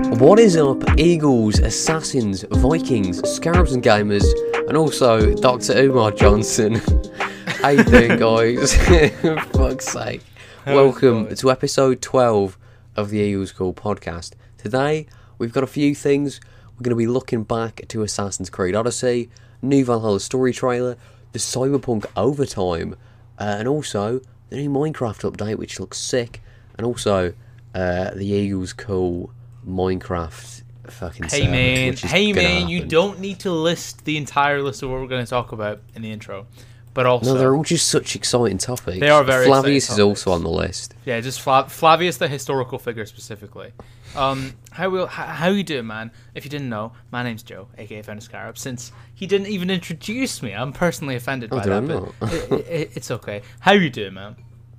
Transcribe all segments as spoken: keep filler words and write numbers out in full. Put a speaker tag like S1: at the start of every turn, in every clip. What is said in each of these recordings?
S1: What is up, Eagles, Assassins, Vikings, Scarabs and Gamers, and also Doctor Umar Johnson? How you doing, guys? For fuck's sake. Welcome to episode twelve of the Eagles Call podcast. Today, we've got a few things. We're going to be looking back to Assassin's Creed Odyssey, new Valhalla story trailer, the Cyberpunk Overtime, uh, and also the new Minecraft update, which looks sick, and also uh, the Eagles Call Minecraft fucking
S2: Hey
S1: server,
S2: man,
S1: which is
S2: hey
S1: gonna
S2: man, you
S1: happen.
S2: don't need to list the entire list of what we're going to talk about in the intro. But also,
S1: No, they're all just such exciting topics.
S2: They are very
S1: Flavius
S2: exciting
S1: is also
S2: topics.
S1: on the list.
S2: yeah, just Flav- Flavius, the historical figure specifically. Um, how will how, how you doing, man? If you didn't know, my name's Joe, aka Found Scarab. Since he didn't even introduce me, I'm personally offended
S1: Oh,
S2: by
S1: did I
S2: that. But
S1: not?
S2: it, it, it's okay. How you doing, man?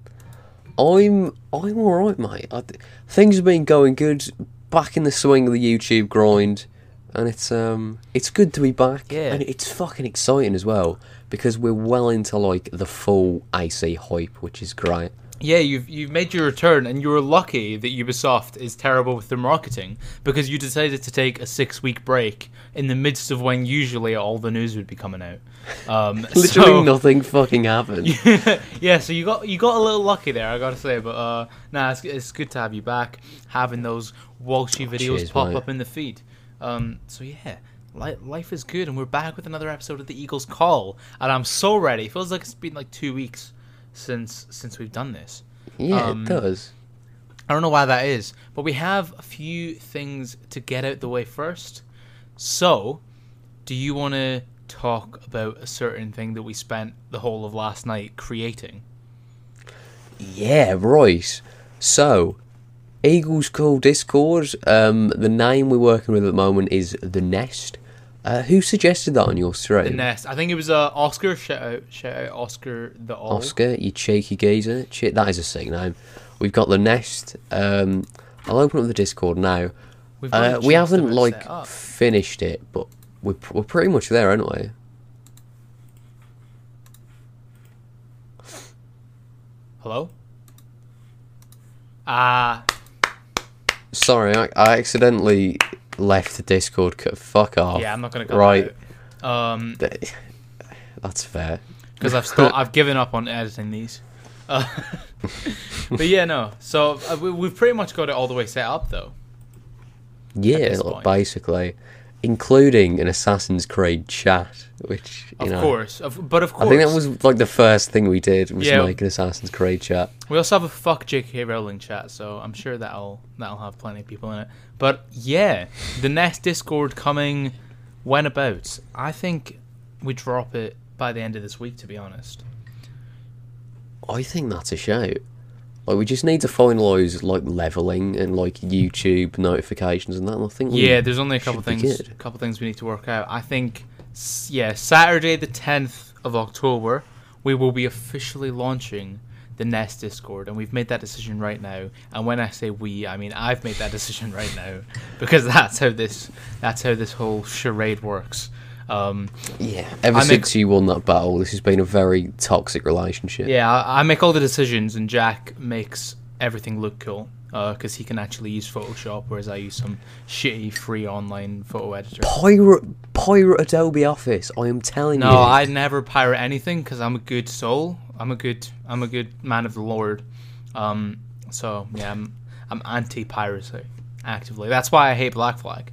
S1: I'm I'm alright, mate. I, things have been going good. Back in the swing of the YouTube grind, and it's um it's good to be back.
S2: Yeah.
S1: And it's fucking exciting as well because we're well into like the full A C hype, which is great.
S2: Yeah, you've you've made your return, and you're lucky that Ubisoft is terrible with their marketing because you decided to take a six-week break in the midst of when usually all the news would be coming out. Um,
S1: Literally
S2: so,
S1: nothing fucking happened.
S2: yeah, so you got you got a little lucky there, I gotta say. But uh, nah, it's, it's good to have you back, having those Walshy videos
S1: cheers,
S2: pop
S1: mate.
S2: up in the feed. Um, so yeah, li- life is good, and we're back with another episode of the Eagles Call, and I'm so ready. It feels like it's been like two weeks since since we've done this.
S1: Yeah,
S2: Um,
S1: it does.
S2: I don't know why that is, but we have a few things to get out the way first. So, do you want to talk about a certain thing that we spent the whole of last night creating?
S1: Yeah, right. So, Eagles Call Discord. Um, the name we're working with at the moment is The Nest. Uh, who suggested that on your stream?
S2: The Nest. I think it was uh, Oscar. Shout out, shout out Oscar the All.
S1: Oscar, you cheeky geezer. Che- that is a sick name. We've got The Nest. Um, I'll open up the Discord now.
S2: We've got
S1: Uh,
S2: a
S1: we
S2: just
S1: haven't
S2: about
S1: like
S2: set up.
S1: finished it, but we're pr- we're pretty much there, aren't we?
S2: Hello. Ah.
S1: Sorry, I, I accidentally left the Discord. Cut. Fuck off.
S2: yeah, I'm not gonna go
S1: Right.
S2: out. Um,
S1: Th- That's fair.
S2: because I've sto- I've given up on editing these. Uh, but yeah, no. So uh, we, we've pretty much got it all the way set up, though.
S1: Yeah,
S2: this
S1: like,
S2: point.
S1: basically, including an Assassin's Creed chat, which you
S2: Of
S1: know.
S2: course, of, but of course,
S1: I think that was like the first thing we did was
S2: Yeah.
S1: make an Assassin's Creed chat.
S2: we also have a fuck J K Rowling chat, so I'm sure that'll that'll have plenty of people in it. But yeah, the Nest Discord coming when about? I think we drop it by the end of this week, to be honest.
S1: I think that's a shout. Like we just need to finalise like leveling and like YouTube notifications and that. And I think we
S2: Yeah, there's only a couple
S1: should be
S2: things,
S1: good.
S2: a couple things we need to work out. I think, s- yeah, Saturday the tenth of October, we will be officially launching the Nest Discord, and we've made that decision right now. And when I say we, I mean I've made that decision right now because that's how this that's how this whole charade works. Um,
S1: Yeah, ever
S2: I make-
S1: since you won that battle, this has been a very toxic relationship.
S2: yeah, I, I make all the decisions, and Jack makes everything look cool because he can actually use Photoshop, whereas I use some shitty free online photo editor.
S1: Pirate, pirate Adobe Office. I am telling
S2: No,
S1: you.
S2: I never pirate anything because I'm a good soul. I'm a good, I'm a good man of the Lord. Um, so yeah, I'm, I'm anti-piracy actively. That's why I hate Black Flag.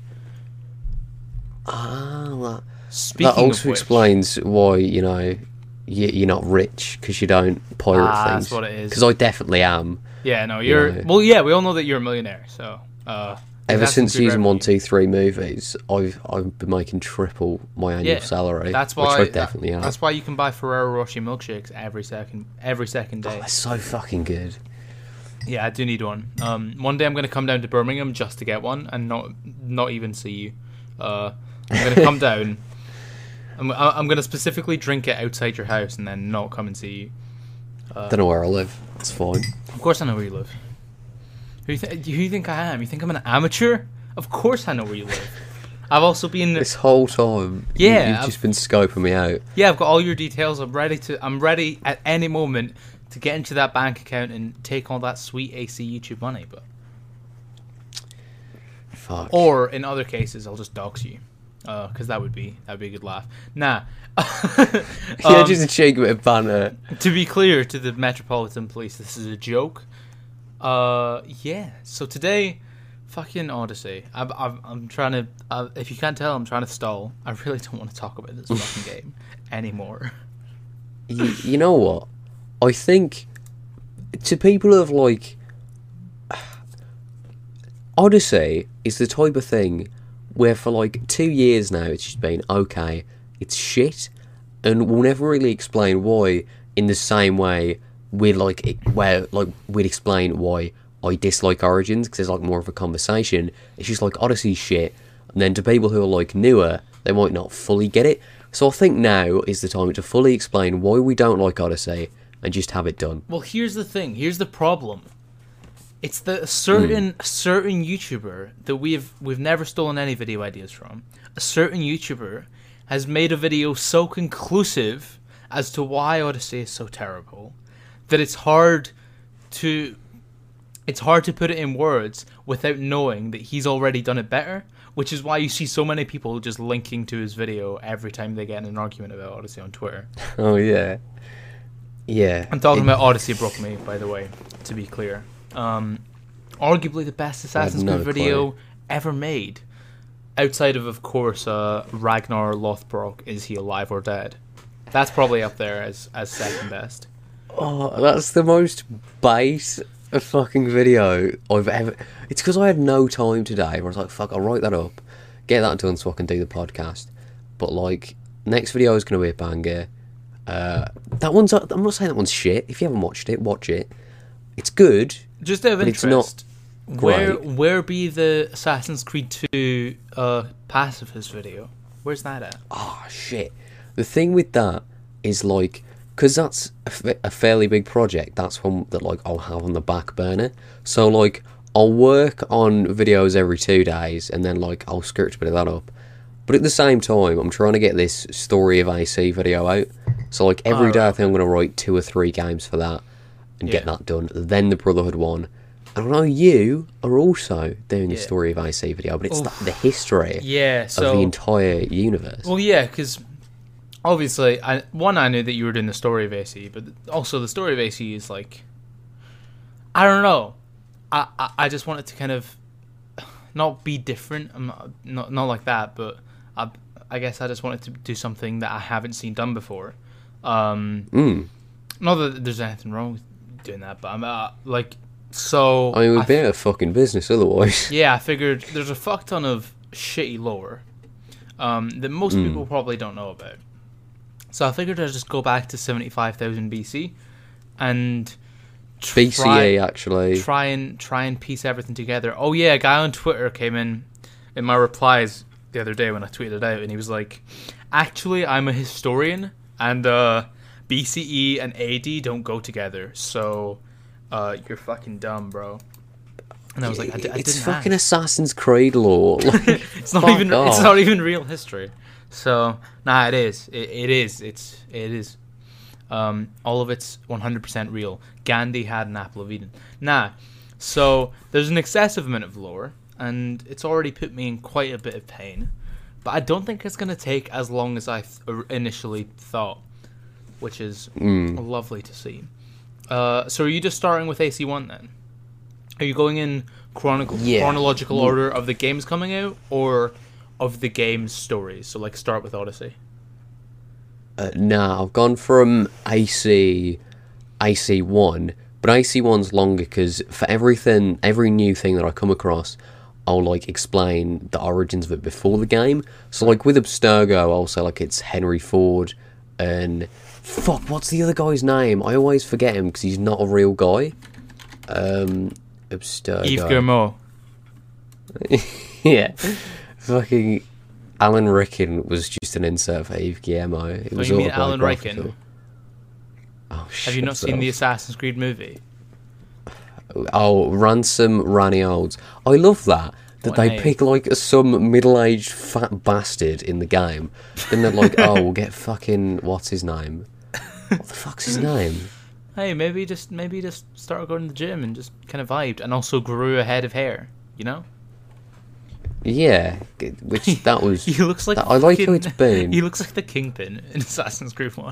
S1: Ah, that,
S2: Speaking
S1: that also
S2: of which,
S1: explains why you know you, you're not rich because you don't pirate
S2: Ah,
S1: things.
S2: that's what it is.
S1: Because I definitely am.
S2: yeah, no, you're.
S1: Yeah.
S2: Well, yeah, we all know that you're a millionaire. So uh,
S1: Ever
S2: that's some
S1: since
S2: good
S1: using
S2: revenue.
S1: one, two, three movies, I've I've been making triple my annual
S2: Yeah,
S1: salary.
S2: That's why.
S1: which I definitely
S2: that-
S1: am.
S2: That's why you can buy Ferrero Rocher milkshakes every second, every second day.
S1: Oh, it's so fucking good.
S2: Yeah, I do need one. Um, one day I'm gonna come down to Birmingham just to get one and not not even see you. Uh, I'm gonna come down. I'm I'm gonna specifically drink it outside your house and then not come and see you. Uh,
S1: Don't know where I live. It's fine.
S2: Of course I know where you live. Who you, th- who you think I am? You think I'm an amateur? Of course I know where you live. I've also been.
S1: This whole time, you-
S2: Yeah,
S1: you've
S2: I've-
S1: just been scoping me out.
S2: Yeah, I've got all your details. I'm ready to. I'm ready at any moment to get into that bank account and take all that sweet A C YouTube money. But
S1: Fuck.
S2: Or in other cases, I'll just dox you, because uh, that would be that would be a good laugh. Nah.
S1: yeah,
S2: um,
S1: just a cheeky bit of banter.
S2: To be clear to the Metropolitan Police, this is a joke. Uh, yeah. So today, fucking Odyssey. I'm, I'm, I'm trying to. Uh, if you can't tell, I'm trying to stall. I really don't want to talk about this fucking game anymore.
S1: You, you know what? I think to people who have like Odyssey is the type of thing where for like two years now it's just been okay. It's shit, and we'll never really explain why. In the same way, we like it, where like we'd explain why I dislike Origins because there's like more of a conversation. It's just like Odyssey's shit, and then to people who are like newer, they might not fully get it. So I think now is the time to fully explain why we don't like Odyssey and just have it done.
S2: Well, here's the thing. Here's the problem. It's the certain mm. certain YouTuber that we've we've never stolen any video ideas from. A certain YouTuber has made a video so conclusive as to why Odyssey is so terrible that it's hard to it's hard to put it in words without knowing that he's already done it better, which is why you see so many people just linking to his video every time they get in an argument about Odyssey on Twitter.
S1: Oh yeah. Yeah.
S2: I'm talking
S1: it,
S2: about Odyssey Broke Me, by the way, to be clear. Um, arguably the best Assassin's Creed no video clue. ever made. Outside of, of course, uh, Ragnar Lothbrok, Is He Alive or Dead? That's probably up there as, as second best.
S1: Oh, that's the most base fucking video I've ever... It's because I had no time today where I was like, fuck, I'll write that up, get that done so I can do the podcast. But, like, next video is going to be a banger. Uh, that one's... I'm not saying that one's shit. If you haven't watched it, watch it. It's good.
S2: Just out of
S1: but
S2: interest,
S1: it's not
S2: where
S1: great.
S2: where be the Assassin's Creed two uh, pacifist video? Where's that at?
S1: Oh, shit. The thing with that is, like, because that's a, fa- a fairly big project, that's one that, like, I'll have on the back burner. So, like, I'll work on videos every two days, and then, like, I'll script a bit of that up. But at the same time, I'm trying to get this Story of A C video out. So, like, every oh, day right. I think I'm going to write two or three games for that and yeah. get that done. Then the Brotherhood one. And I know you are also doing yeah. a Story of A C video, but it's the, the history
S2: yeah, so,
S1: of the entire universe.
S2: Well, yeah, because obviously, I, one, I knew that you were doing the Story of A C, but also the Story of A C is like, I don't know. I, I, I just wanted to kind of not be different. I'm not, not, not like that, but I, I guess I just wanted to do something that I haven't seen done before. Um,
S1: mm.
S2: Not that there's anything wrong with doing that, but I'm uh, like, so...
S1: I mean, we'd be out of fucking business otherwise.
S2: Yeah, I figured there's a fuck ton of shitty lore um, that most mm. people probably don't know about. So I figured I'd just go back to seventy-five thousand B C and try,
S1: B C E, actually.
S2: Try and, try and piece everything together. Oh yeah, a guy on Twitter came in in my replies the other day when I tweeted it out, and he was like, actually, I'm a historian, and uh, B C E and A D don't go together, so... Uh, you're fucking dumb, bro. And I was like, I, d- I
S1: it's
S2: didn't
S1: fucking
S2: ask.
S1: Assassin's Creed lore. Like,
S2: it's not even. Off. It's not even real history. So nah, it is. It, it is. It's. It is. Um, all of it's one hundred percent real. Gandhi had an apple of Eden. Nah. So there's an excessive amount of lore, and it's already put me in quite a bit of pain. But I don't think it's gonna take as long as I th- initially thought, which is
S1: mm.
S2: lovely to see. Uh, so are you just starting with A C one then? Are you going in chronicle-
S1: yeah.
S2: chronological order of the games coming out, or of the game's stories? So like start with Odyssey.
S1: Uh, nah, I've gone from A C, A C one, but A C one's longer because for everything, every new thing that I come across, I'll like explain the origins of it before the game. So like with Abstergo, I'll say like it's Henry Ford and... Fuck, what's the other guy's name? I always forget him because he's not a real guy. Um, Abstergo.
S2: Yves Guillemot.
S1: Yeah. Fucking Alan Rickman was just an insert for Yves Guillemot. It
S2: oh,
S1: was
S2: you mean Alan Rickman?
S1: Oh, shit.
S2: Have you not seen the Assassin's Creed movie?
S1: Oh, Ransom Ranny Olds. I love that. That
S2: What
S1: they
S2: name?
S1: pick like some middle-aged fat bastard in the game. Then they're like, oh, we'll get fucking... What's his name? What the fuck's his name?
S2: Hey, maybe just maybe just started going to the gym and just kind of vibed, and also grew a head of hair. You know?
S1: Yeah, g- which that was.
S2: He looks like
S1: that, I like how
S2: fucking-
S1: it's been.
S2: He looks like the Kingpin in Assassin's Creed One.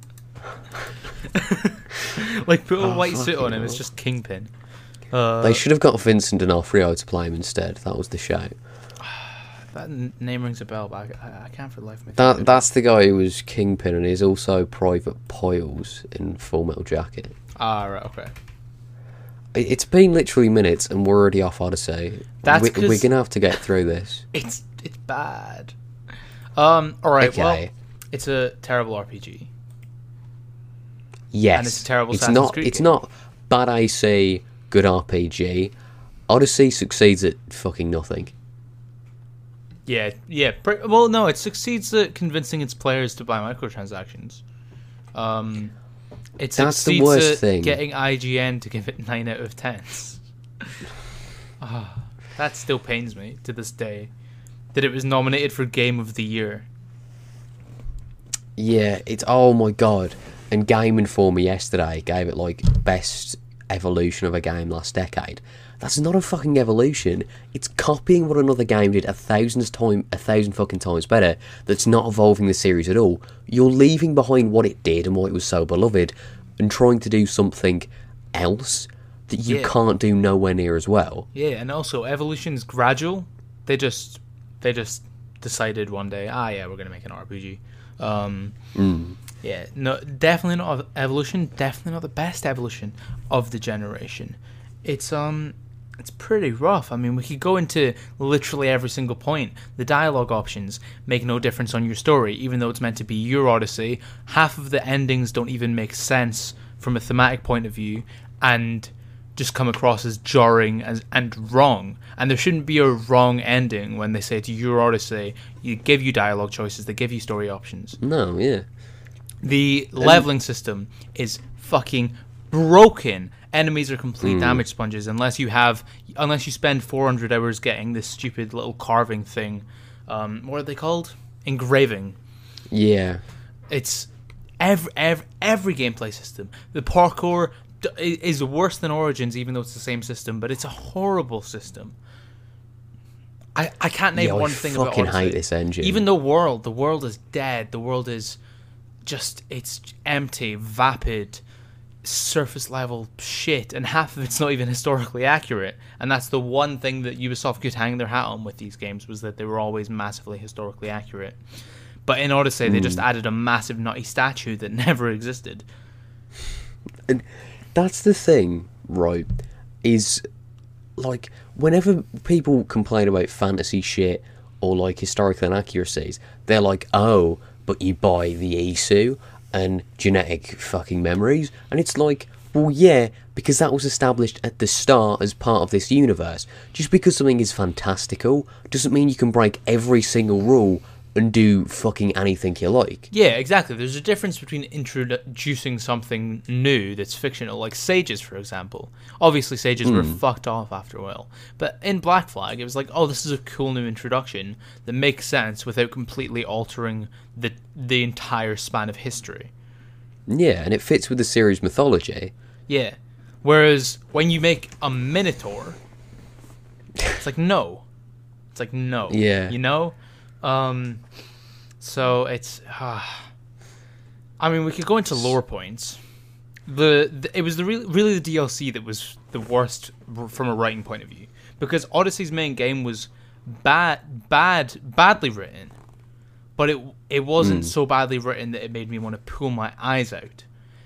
S2: Like put a
S1: Oh,
S2: white suit
S1: fucking
S2: on him, it's
S1: hell.
S2: just Kingpin. Uh,
S1: They should have got Vincent D'Onofrio to play him instead. That was the shout.
S2: that n- name rings a bell, but I, I, I can't for the life of me. think
S1: That
S2: of it.
S1: that's the guy who was Kingpin, and he's also Private Poyles in Full Metal Jacket.
S2: Ah, right, okay.
S1: It- It's been literally minutes, and we're already off Odyssey.
S2: That's
S1: we,
S2: 'cause-
S1: we're gonna have to get through this.
S2: It's it's bad. Um. All right.
S1: Okay.
S2: Well, it's a terrible R P G.
S1: Yes,
S2: And it's a terrible
S1: It's
S2: Assassin's
S1: not.
S2: Creed
S1: It's
S2: game.
S1: not bad A C, good R P G. Odyssey succeeds at fucking nothing.
S2: Yeah. Yeah. Pr- well, no, it succeeds at convincing its players to buy microtransactions. Um. It
S1: That's the
S2: succeeds
S1: worst
S2: at
S1: thing.
S2: getting I G N to give it nine out of tens. Ah, that still pains me to this day. That it was nominated for Game of the Year.
S1: Yeah, it's oh my god. And Game Informer yesterday gave it like best evolution of a game last decade. That's not a fucking evolution. It's copying what another game did a thousand time, a thousand fucking times better. That's not evolving the series at all. You're leaving behind what it did and why it was so beloved, and trying to do something else that you
S2: Yeah.
S1: can't do nowhere near as well.
S2: Yeah, and also evolution's gradual. They just they just decided one day, ah, yeah, we're gonna make an R P G. Um,
S1: Mm.
S2: yeah, no, definitely not evolution. Definitely not the best evolution of the generation. It's um, it's pretty rough. I mean, we could go into literally every single point. The dialogue options make no difference on your story, even though it's meant to be your Odyssey. Half of the endings don't even make sense from a thematic point of view, and just come across as jarring as, and wrong. And there shouldn't be a wrong ending when they say it's your Odyssey. You give you dialogue choices, they give you story options.
S1: No, yeah.
S2: The leveling system is fucking broken. Enemies are complete damage sponges unless you have unless you spend four hundred hours getting this stupid little carving thing. Um, what are they called? Engraving.
S1: Yeah.
S2: It's every every, every gameplay system. The parkour d- i- is worse than Origins, even though it's the same system. But it's a horrible system. I I can't name
S1: Yeah, I
S2: one thing about
S1: fucking
S2: Odyssey.
S1: hate this engine.
S2: Even the world, the world is dead. The world is just it's empty, vapid, surface level shit, and half of it's not even historically accurate. And that's the one thing that Ubisoft could hang their hat on with these games, was that they were always massively historically accurate. But in Odyssey, they just added a massive nutty statue that never existed.
S1: And that's the thing, right? Is like whenever people complain about fantasy shit or like historical inaccuracies, they're like, "Oh, but you buy the I S U and genetic fucking memories," and it's like, well, yeah, because that was established at the start as part of this universe. Just because something is fantastical doesn't mean you can break every single rule and do fucking anything you like.
S2: Yeah, exactly. There's a difference between introducing something new that's fictional, like Sages, for example. Obviously, Sages were fucked off after a while. But in Black Flag, it was like, oh, this is a cool new introduction that makes sense without completely altering the the entire span of history.
S1: Yeah, and it fits with the series mythology.
S2: Yeah. Whereas when you make a Minotaur, it's like, no. It's like, no.
S1: Yeah.
S2: You know? Um, so it's, uh, I mean, we could go into lore points. The, the it was the re- really the D L C that was the worst r- from a writing point of view, because Odyssey's main game was bad, bad, badly written, but it it wasn't so badly written that it made me want to pull my eyes out.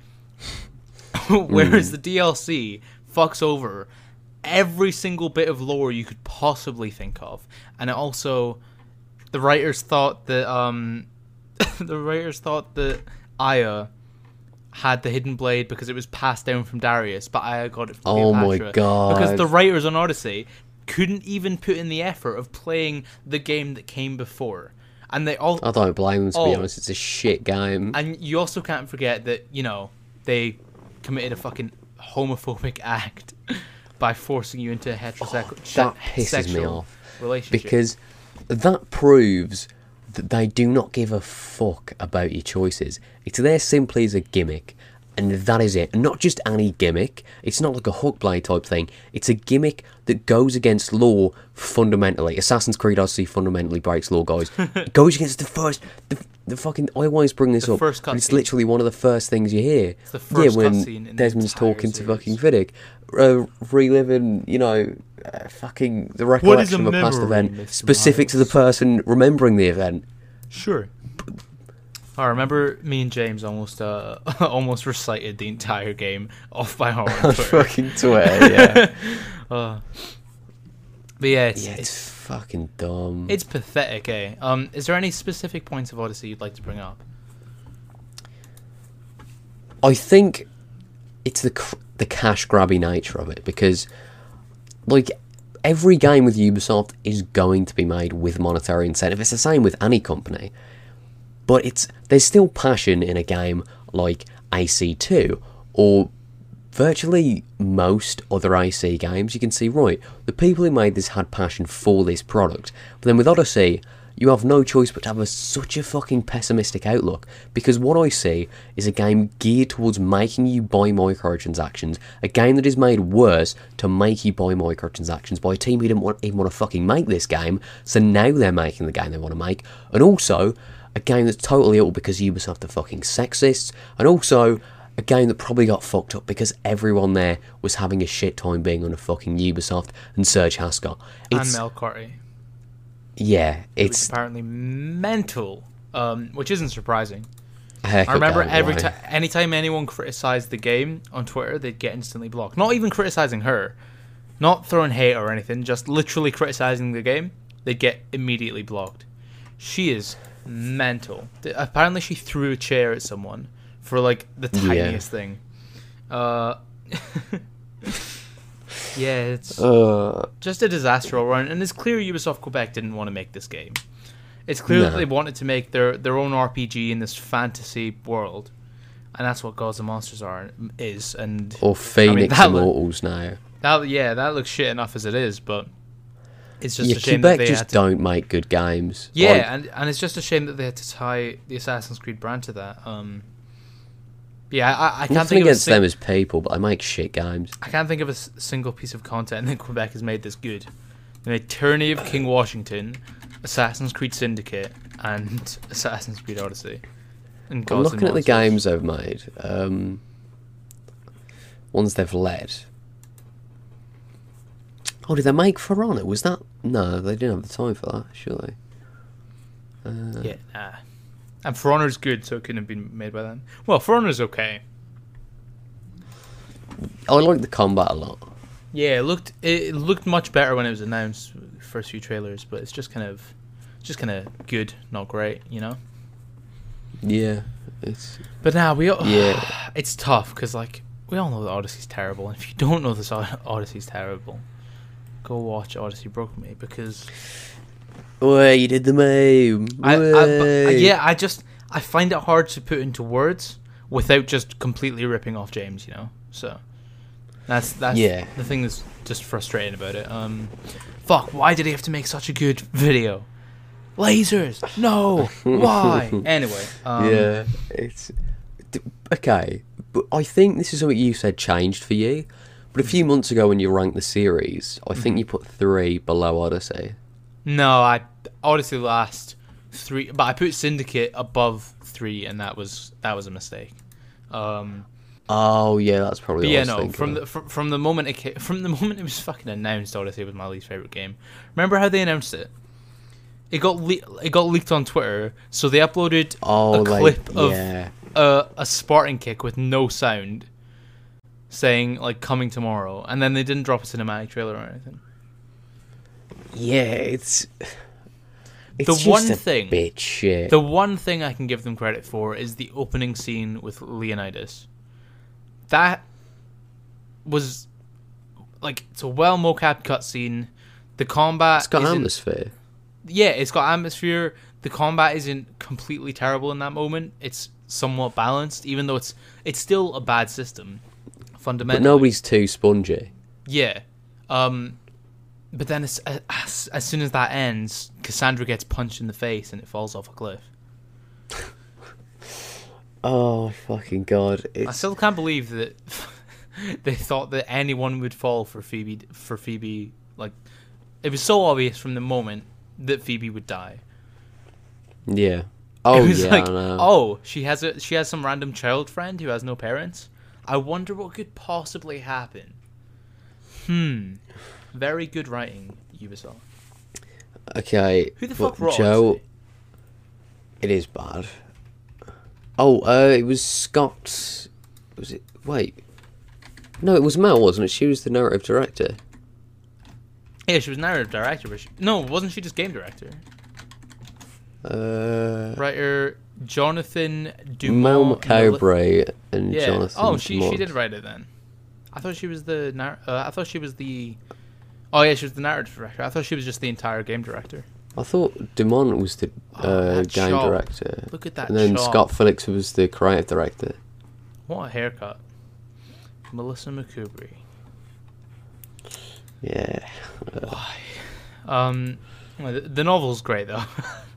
S2: Whereas the D L C fucks over every single bit of lore you could possibly think of, and it also. The writers thought that um, the writers thought that Aya had the hidden blade because it was passed down from Darius, but Aya got it from
S1: Oh my
S2: Cleopatra.
S1: God.
S2: Because the writers on Odyssey couldn't even put in the effort of playing the game that came before, and they all.
S1: I don't blame them, to
S2: Oh.
S1: be honest. It's a shit game.
S2: And you also can't forget that, you know, they committed a fucking homophobic act by forcing you into a heterosexual
S1: That pisses me
S2: sexual
S1: off.
S2: relationship.
S1: Because that proves that they do not give a fuck about your choices. It's there simply as a gimmick. And that is it. And not just any gimmick. It's not like a hook blade type thing. It's a gimmick that goes against law fundamentally. Assassin's Creed Odyssey fundamentally breaks law, guys. It goes against the first... The, the fucking... I always bring this
S2: The
S1: up.
S2: first
S1: but it's
S2: cutscene.
S1: literally one of the first things you hear.
S2: It's the first
S1: yeah, when
S2: cutscene in the
S1: Desmond's
S2: entire
S1: talking to
S2: series.
S1: fucking Vidic. Uh, reliving, you know... Uh, fucking the
S2: What is a
S1: recollection of a past
S2: memory,
S1: event
S2: Mister
S1: specific to the
S2: Miles?
S1: person remembering the event.
S2: Sure. I remember me and James almost uh, almost recited the entire game off by heart on
S1: On
S2: Twitter.
S1: fucking Twitter, yeah.
S2: uh, but yeah, it's,
S1: yeah, it's,
S2: it's
S1: fucking dumb.
S2: it's pathetic, eh? Um, is there any specific points of Odyssey you'd like to bring up?
S1: I think it's the cr- the cash grabby nature of it, because like every game with Ubisoft is going to be made with monetary incentive. It's the same with any company, but it's there's still passion in a game like A C two or virtually most other A C games. You can see, right, the people who made this had passion for this product, but then with Odyssey you have no choice but to have a, such a fucking pessimistic outlook, because what I see is a game geared towards making you buy microtransactions, a game that is made worse to make you buy microtransactions by a team who didn't want, even want to fucking make this game, so now they're making the game they want to make, and also a game that's totally ill because Ubisoft are fucking sexists, and also a game that probably got fucked up because everyone there was having a shit time being on a fucking Ubisoft and Serge Haskell.
S2: And
S1: It's,
S2: Mel Carty.
S1: yeah,
S2: It's
S1: it's
S2: apparently mental, um, which isn't surprising.
S1: a heck
S2: I remember
S1: of a
S2: every
S1: way.
S2: time, anytime anyone criticized the game on Twitter, they'd get instantly blocked. Not even criticizing her, not throwing hate or anything, just literally criticizing the game, they'd get immediately blocked. She is mental. Th- Apparently, she threw a chair at someone for like the
S1: Yeah.
S2: tiniest thing. Uh, yeah, it's
S1: Uh,
S2: just a disaster all around, and it's clear Ubisoft Quebec didn't want to make this game. It's clear that
S1: No.
S2: they wanted to make their, their own R P G in this fantasy world, and that's what Gods and Monsters are is. And
S1: or Phoenix
S2: that look-
S1: Immortals now.
S2: that yeah, that looks shit enough as it is, but it's just
S1: Yeah,
S2: a shame
S1: Quebec
S2: that they
S1: just
S2: had to.
S1: don't make good games.
S2: Yeah,
S1: Like,
S2: and and it's just a shame that they had to tie the Assassin's Creed brand to that. Um, yeah, I, I can't
S1: nothing
S2: think of a
S1: against
S2: sing-
S1: them as people, but they make shit games.
S2: I can't think of a s- single piece of content that Quebec has made this good. They made Tyranny of King Washington, Assassin's Creed Syndicate, and Assassin's Creed Odyssey. And
S1: I'm
S2: Gods and
S1: looking at the
S2: Monsters.
S1: games they've made. Um, ones they've led. Oh, did they make For Honor? Was that... No, they didn't have the time for that, surely. Uh,
S2: Yeah, nah. And For Honor's good, so it couldn't have been made by then. Well, For Honor's okay.
S1: I like the combat a lot.
S2: Yeah, it looked it looked much better when it was announced, first few trailers, but it's just kind of just kind of good, not great, you know.
S1: Yeah, it's...
S2: But now we all,
S1: Yeah.
S2: it's tough because like we all know that Odyssey's terrible, and if you don't know this Od- Odyssey's terrible, go watch Odyssey Broke Me, because
S1: Way, you did the meme.
S2: I, I but,
S1: Way.
S2: yeah I just I find it hard to put into words without just completely ripping off James, you know. So that's that's
S1: Yeah.
S2: the thing that's just frustrating about it. Um, fuck, why did he have to make such a good video? Lasers, no, why? Anyway, um,
S1: Yeah, it's... d- Okay, but I think this is what you said changed for you. But a few months ago when you ranked the series, I think you put three below Odyssey.
S2: No, I Odyssey last three, but I put Syndicate above three, and that was that was a mistake. Um,
S1: Oh yeah, that's probably
S2: but
S1: what
S2: yeah,
S1: I was
S2: no,
S1: thinking
S2: from
S1: of.
S2: the from, from the moment it came, from the moment it was fucking announced, Odyssey was my least favorite game. Remember how they announced it? It got le- it got leaked on Twitter, so they uploaded
S1: Oh,
S2: a
S1: like,
S2: clip of
S1: yeah.
S2: a, a Spartan kick with no sound, saying like coming tomorrow, and then they didn't drop a cinematic trailer or anything.
S1: Yeah, it's... It's
S2: The
S1: just
S2: one
S1: a
S2: thing-
S1: bit shit.
S2: The one thing I can give them credit for is the opening scene with Leonidas. That was like it's a well mocapped cutscene. The combat
S1: It's got
S2: isn't-
S1: atmosphere.
S2: Yeah, it's got atmosphere. The combat isn't completely terrible in that moment. It's somewhat balanced, even though it's it's still a bad system. Fundamentally,
S1: But nobody's too spongy.
S2: Yeah. Um, but then as, as, as soon as that ends, Cassandra gets punched in the face and it falls off a cliff.
S1: Oh fucking god! It's
S2: I still can't believe that they thought that anyone would fall for Phoebe. For Phoebe, like it was so obvious from the moment that Phoebe would die.
S1: yeah. Oh
S2: It was
S1: yeah.
S2: like,
S1: I know.
S2: oh, she has a she has some random child friend who has no parents. I wonder what could possibly happen. Hmm. Very good writing, Ubisoft.
S1: Okay.
S2: Who the
S1: but
S2: fuck wrote
S1: Joe?
S2: Odyssey?
S1: It is bad. Oh, uh, it was Scott. Was it? Wait. No, it was Mel, wasn't it? She was the narrative director.
S2: Yeah, she was narrative director, but she, no, wasn't she just game director?
S1: Uh,
S2: Writer Jonathan
S1: Mel
S2: Dumont.
S1: McCowbray and
S2: Yeah.
S1: Jonathan.
S2: Oh, she she
S1: Dumont.
S2: did write it then. I thought she was the nar- uh, I thought she was the. Oh yeah, she was the narrative director. I thought she was just the entire game director.
S1: I thought Dumont was the
S2: Oh,
S1: uh,
S2: that
S1: game
S2: chop.
S1: director.
S2: Look at that
S1: And then
S2: chop.
S1: Scott Phillips was the creative director.
S2: What a haircut. Melissa McCoubry.
S1: Yeah.
S2: Why? Um, well, the, the novel's great though.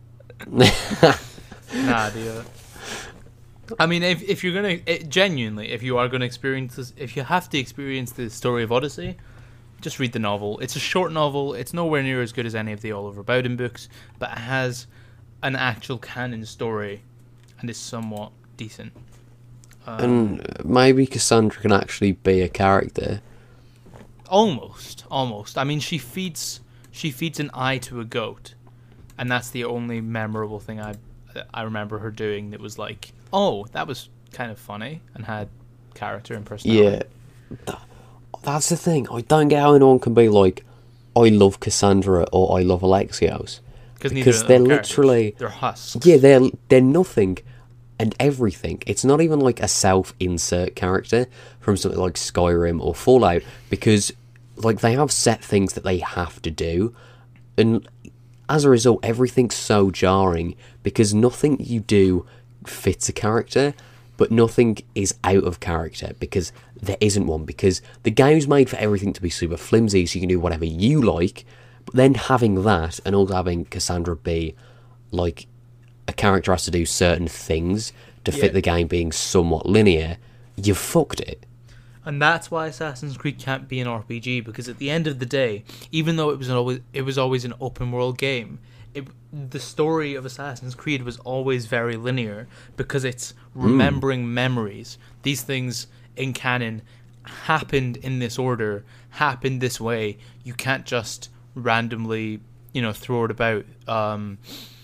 S2: Nah, the. Uh, I mean, if if you're gonna it, genuinely, if you are gonna experience this, if you have to experience the story of Odyssey, just read the novel. It's a short novel. It's nowhere near as good as any of the Oliver Bowden books, but it has an actual canon story, and is somewhat decent. Um,
S1: And maybe Cassandra can actually be a character.
S2: Almost, almost. I mean, she feeds she feeds an eye to a goat, and that's the only memorable thing I I remember her doing. That was like, oh, that was kind of funny and had character and personality.
S1: Yeah. Th- That's the thing. I don't get how anyone can be like, I love Cassandra or I love Alexios.
S2: Because
S1: Because they're literally...
S2: they're husks.
S1: Yeah, they're, they're nothing and everything. It's not even like a self-insert character from something like Skyrim or Fallout, because like they have set things that they have to do, and as a result everything's so jarring because nothing you do fits a character, but nothing is out of character because there isn't one, because the game's made for everything to be super flimsy so you can do whatever you like. But then having that and also having Cassandra be like a character has to do certain things to
S2: Yeah.
S1: fit the game being somewhat linear, you fucked it.
S2: And that's why Assassin's Creed can't be an R P G, because at the end of the day, even though it was an always it was always an open world game, it, the story of Assassin's Creed was always very linear because it's remembering mm. memories. These things in canon happened in this order, happened this way. You can't just randomly, you know, throw it about. Um,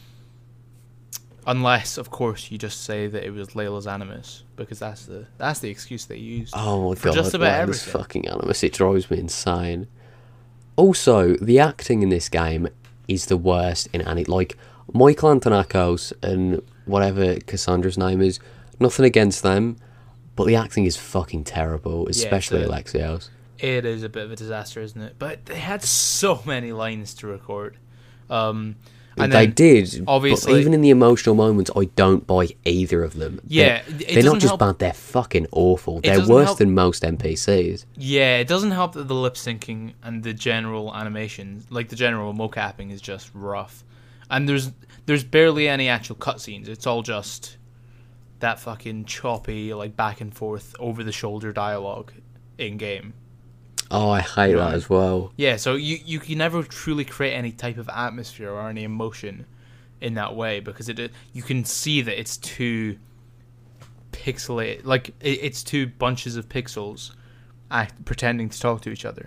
S2: Unless, of course, you just say that it was Layla's animus, because that's the that's the excuse they used.
S1: Oh my
S2: for
S1: god,
S2: just about
S1: Layla's
S2: everything.
S1: fucking animus. It drives me insane. Also, the acting in this game is the worst in any... Like, Michael Antonakos and whatever Cassandra's name is, nothing against them, but the acting is fucking terrible, especially
S2: yeah,
S1: Alexios.
S2: It is a bit of a disaster, isn't it? But they had so many lines to record. Um... And
S1: they
S2: then,
S1: did,
S2: obviously,
S1: but even in the emotional moments, I don't buy either of them.
S2: Yeah,
S1: they're,
S2: it
S1: they're not
S2: doesn't
S1: just
S2: help-
S1: bad; they're fucking awful. They're
S2: doesn't
S1: worse
S2: help-
S1: than most N P Cs.
S2: Yeah, it doesn't help that the lip syncing and the general animation, like the general mocapping, is just rough. And there's there's barely any actual cutscenes. It's all just that fucking choppy, like back and forth, over the shoulder dialogue in game.
S1: Oh, I hate
S2: You know,
S1: that as well.
S2: Yeah, so you you can never truly create any type of atmosphere or any emotion in that way, because it you can see that it's too pixelated, like it, it's two bunches of pixels act, pretending to talk to each other.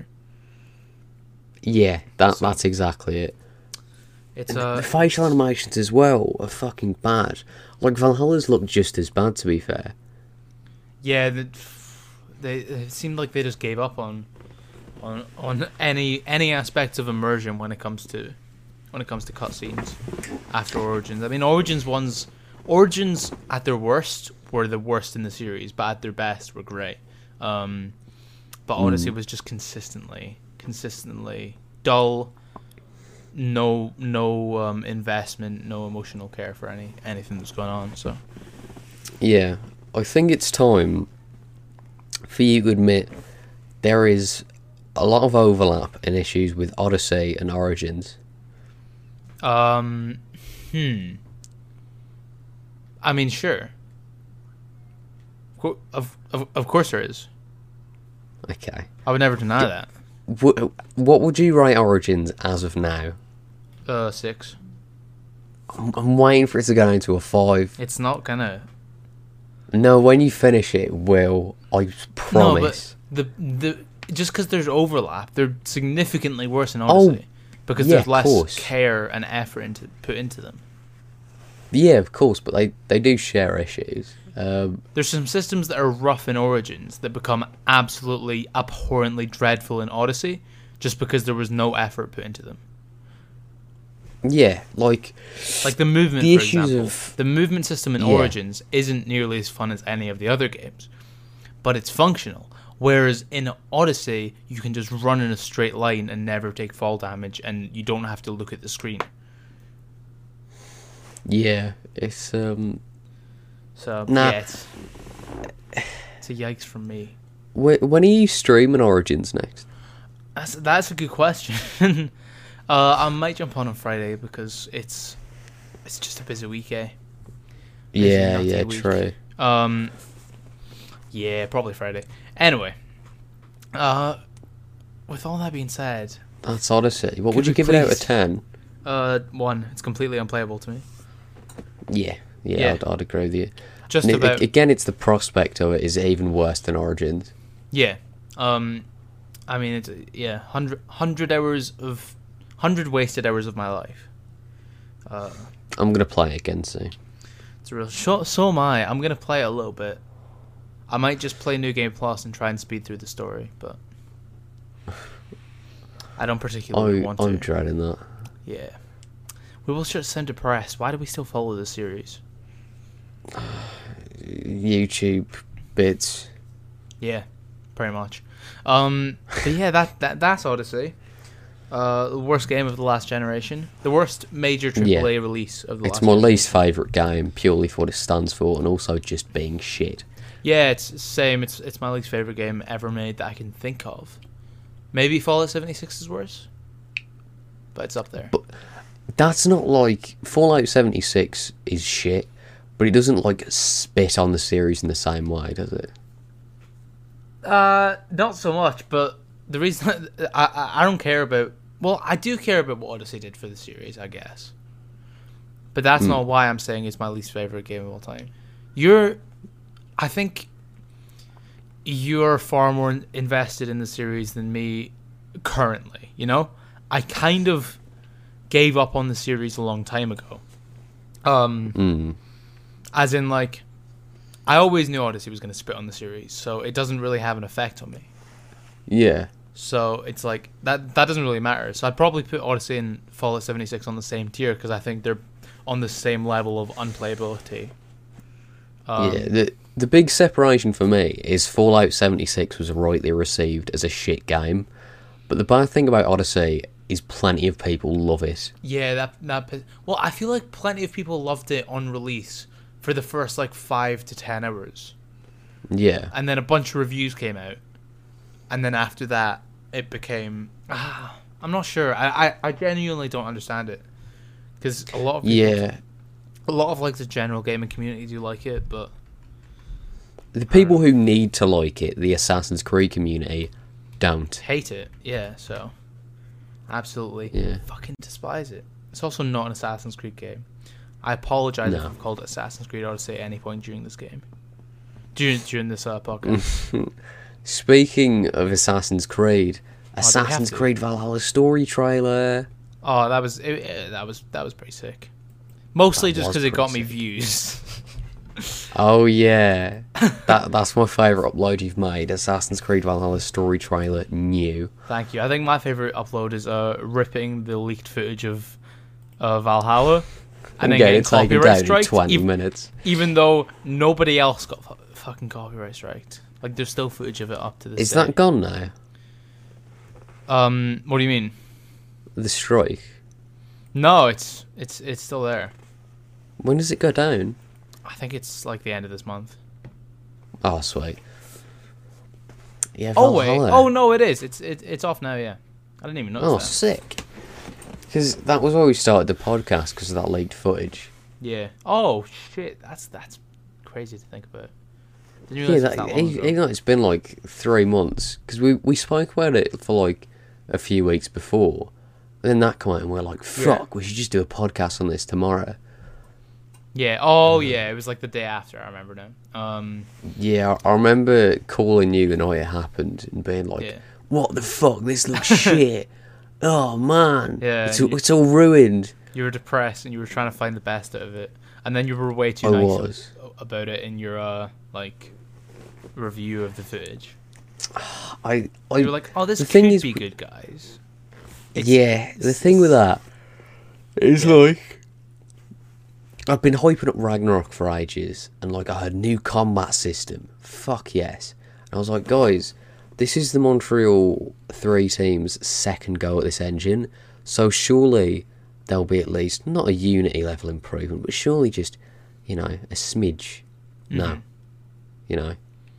S1: Yeah, that
S2: So-
S1: that's exactly it.
S2: It's
S1: And
S2: uh,
S1: the facial animations as well are fucking bad. Like Valhalla's look just as bad, to be fair.
S2: yeah, the, they it seemed like they just gave up on on on any any aspects of immersion when it comes to when it comes to cutscenes after Origins. I mean, Origins ones, Origins at their worst were the worst in the series, but at their best were great. Um, but Odyssey
S1: Mm.
S2: was just consistently, consistently dull. No, no um, investment, no emotional care for any anything that's going on. So
S1: Yeah, I think it's time for you to admit there is a lot of overlap and issues with Odyssey and Origins.
S2: Um, hmm. I mean, sure. Co- Of, of of course there is.
S1: Okay.
S2: I would never deny
S1: D-
S2: that.
S1: What, what would you rate Origins as of now?
S2: Uh, six.
S1: I'm, I'm waiting for it to go down to a five.
S2: It's not gonna.
S1: No, when you finish it, it will. I promise.
S2: No, but the the just because there's overlap, they're significantly worse in
S1: Oh,
S2: Odyssey because
S1: yeah,
S2: there's
S1: of
S2: less
S1: course.
S2: care and effort into put into them.
S1: Yeah, of course, but they, they do share issues. Um,
S2: There's some systems that are rough in Origins that become absolutely abhorrently dreadful in Odyssey, just because there was no effort put into them.
S1: yeah, like
S2: Like the movement,
S1: The
S2: for
S1: issues
S2: example.
S1: of-
S2: The movement system in
S1: Yeah.
S2: Origins isn't nearly as fun as any of the other games, but it's functional. Whereas in Odyssey, you can just run in a straight line and never take fall damage, and you don't have to look at the screen.
S1: yeah, it's um.
S2: So
S1: Nah.
S2: yeah, it's, it's a yikes from me.
S1: Wh- when are you streaming Origins next?
S2: That's that's a good question. uh, I might jump on on Friday because it's it's just a busy week, eh? Busy,
S1: Yeah,
S2: nutty
S1: yeah,
S2: week.
S1: true.
S2: Um, yeah, probably Friday. Anyway, uh, with all that being said,
S1: That's Odyssey. What
S2: Could
S1: would you
S2: we
S1: give it out of
S2: please-
S1: ten?
S2: uh, one, it's completely unplayable to me.
S1: Yeah, yeah,
S2: Yeah.
S1: I'd, I'd agree with you.
S2: Just
S1: And it-
S2: about,
S1: again, it's the prospect of it is even worse than Origins.
S2: yeah. Um, I mean, it's yeah, hundred hundred hours of hundred wasted hours of my life. Uh,
S1: I'm gonna play it again soon.
S2: it's a real. So, so am I. I'm gonna play it a little bit. I might just play New Game Plus and try and speed through the story, but I don't particularly
S1: I,
S2: want
S1: I'm
S2: to.
S1: dreading that.
S2: Yeah. We will just sound depressed. Why do we still follow this series?
S1: YouTube bits.
S2: Yeah, pretty much. Um, but yeah, that, that that's Odyssey. Uh, the worst game of the last generation. The worst major triple A
S1: Yeah.
S2: release of the
S1: It's
S2: last
S1: my
S2: generation.
S1: least favourite game purely for what it stands for and also just being shit.
S2: Yeah, it's same. It's it's my least favorite game ever made that I can think of. Maybe Fallout seventy-six is worse, but it's up there.
S1: But that's not like Fallout seventy-six is shit, but it doesn't like spit on the series in the same way, does it?
S2: Uh, not so much. But the reason I, I I don't care about. Well, I do care about what Odyssey did for the series, I guess. But that's
S1: Hmm.
S2: not why I'm saying it's my least favorite game of all time. You're, I think, you're far more invested in the series than me currently. You know, I kind of gave up on the series a long time ago. Um,
S1: Mm.
S2: as in like, I always knew Odyssey was going to spit on the series, so it doesn't really have an effect on me.
S1: Yeah.
S2: So it's like that that doesn't really matter. So I'd probably put Odyssey and Fallout seventy-six on the same tier because I think they're on the same level of unplayability. Um,
S1: yeah. The the big separation for me is Fallout seventy-six was rightly received as a shit game, but the bad thing about Odyssey is plenty of people love it.
S2: yeah, that that pi- well, I feel like plenty of people loved it on release for the first like five to ten hours,
S1: Yeah.
S2: and then a bunch of reviews came out, and then after that it became. Ah, I'm not sure. I, I, I genuinely don't understand it because a lot of people,
S1: Yeah.
S2: a lot of like the general gaming community do like it, but
S1: The people who need to like it, the Assassin's Creed community, don't.
S2: hate it. Yeah, so absolutely
S1: Yeah.
S2: fucking despise it. It's also not an Assassin's Creed game. I apologize if
S1: No.
S2: I've called it Assassin's Creed Odyssey at any point during this game. During during this uh, podcast.
S1: Speaking of Assassin's Creed,
S2: have
S1: Assassin's
S2: to?
S1: Creed Valhalla story trailer.
S2: Oh, that was it, it- that was that was pretty sick. Mostly
S1: That
S2: just
S1: was
S2: because it got me
S1: pretty sick.
S2: views.
S1: Oh yeah, that that's my favourite upload you've made. Assassin's Creed Valhalla story trailer, new.
S2: Thank you. I think my favorite upload is uh ripping the leaked footage of uh, Valhalla and then
S1: getting
S2: getting
S1: it taken
S2: copyright
S1: down in
S2: striked,
S1: twenty
S2: ev-
S1: minutes.
S2: even though nobody else got fu- fucking copyright striked. Like there's still footage of it up to this
S1: Is
S2: day.
S1: that gone now?
S2: Um, what do you mean?
S1: The strike.
S2: No, it's it's it's still there.
S1: When does it go down?
S2: I think it's like the end of this month.
S1: Oh sweet. Yeah.
S2: Oh wait.
S1: Valhalla.
S2: Oh no, it is. It's it, it's off now. Yeah, I didn't even notice
S1: Oh,
S2: that.
S1: sick. Because that was why we started the podcast, because of that leaked footage.
S2: Yeah. Oh shit. That's that's crazy to think about. Didn't
S1: Yeah,
S2: realize it was
S1: that,
S2: that long
S1: he,
S2: ago.
S1: he, it's been like three months because we we spoke about it for like a few weeks before. And then that came out and we're like, fuck, we should just do a podcast on this tomorrow.
S2: Yeah. Oh, yeah. It was like the day after. I remember now. Um.
S1: Yeah, I, I remember calling you the night it happened and being like,
S2: Yeah.
S1: what the fuck? This looks shit. Oh man,
S2: Yeah,
S1: it's,
S2: you-
S1: all- it's all ruined.
S2: You were depressed and you were trying to find the best out of it, and then you were way too
S1: I
S2: nice
S1: was.
S2: a- about it in your uh like review of the footage.
S1: I, I
S2: You were like, "Oh, this
S1: the
S2: could
S1: thing is-
S2: be good, guys." It's-
S1: yeah, the
S2: it's-
S1: thing with that is
S2: Yeah.
S1: like, I've been hyping up Ragnarok for ages, and like I had a new combat system. Fuck yes. And I was like, guys, this is the Montreal three team's second go at this engine, so surely there'll be at least not a Unity level improvement, but surely just, you know, a smidge. No,
S2: Mhm.
S1: you know.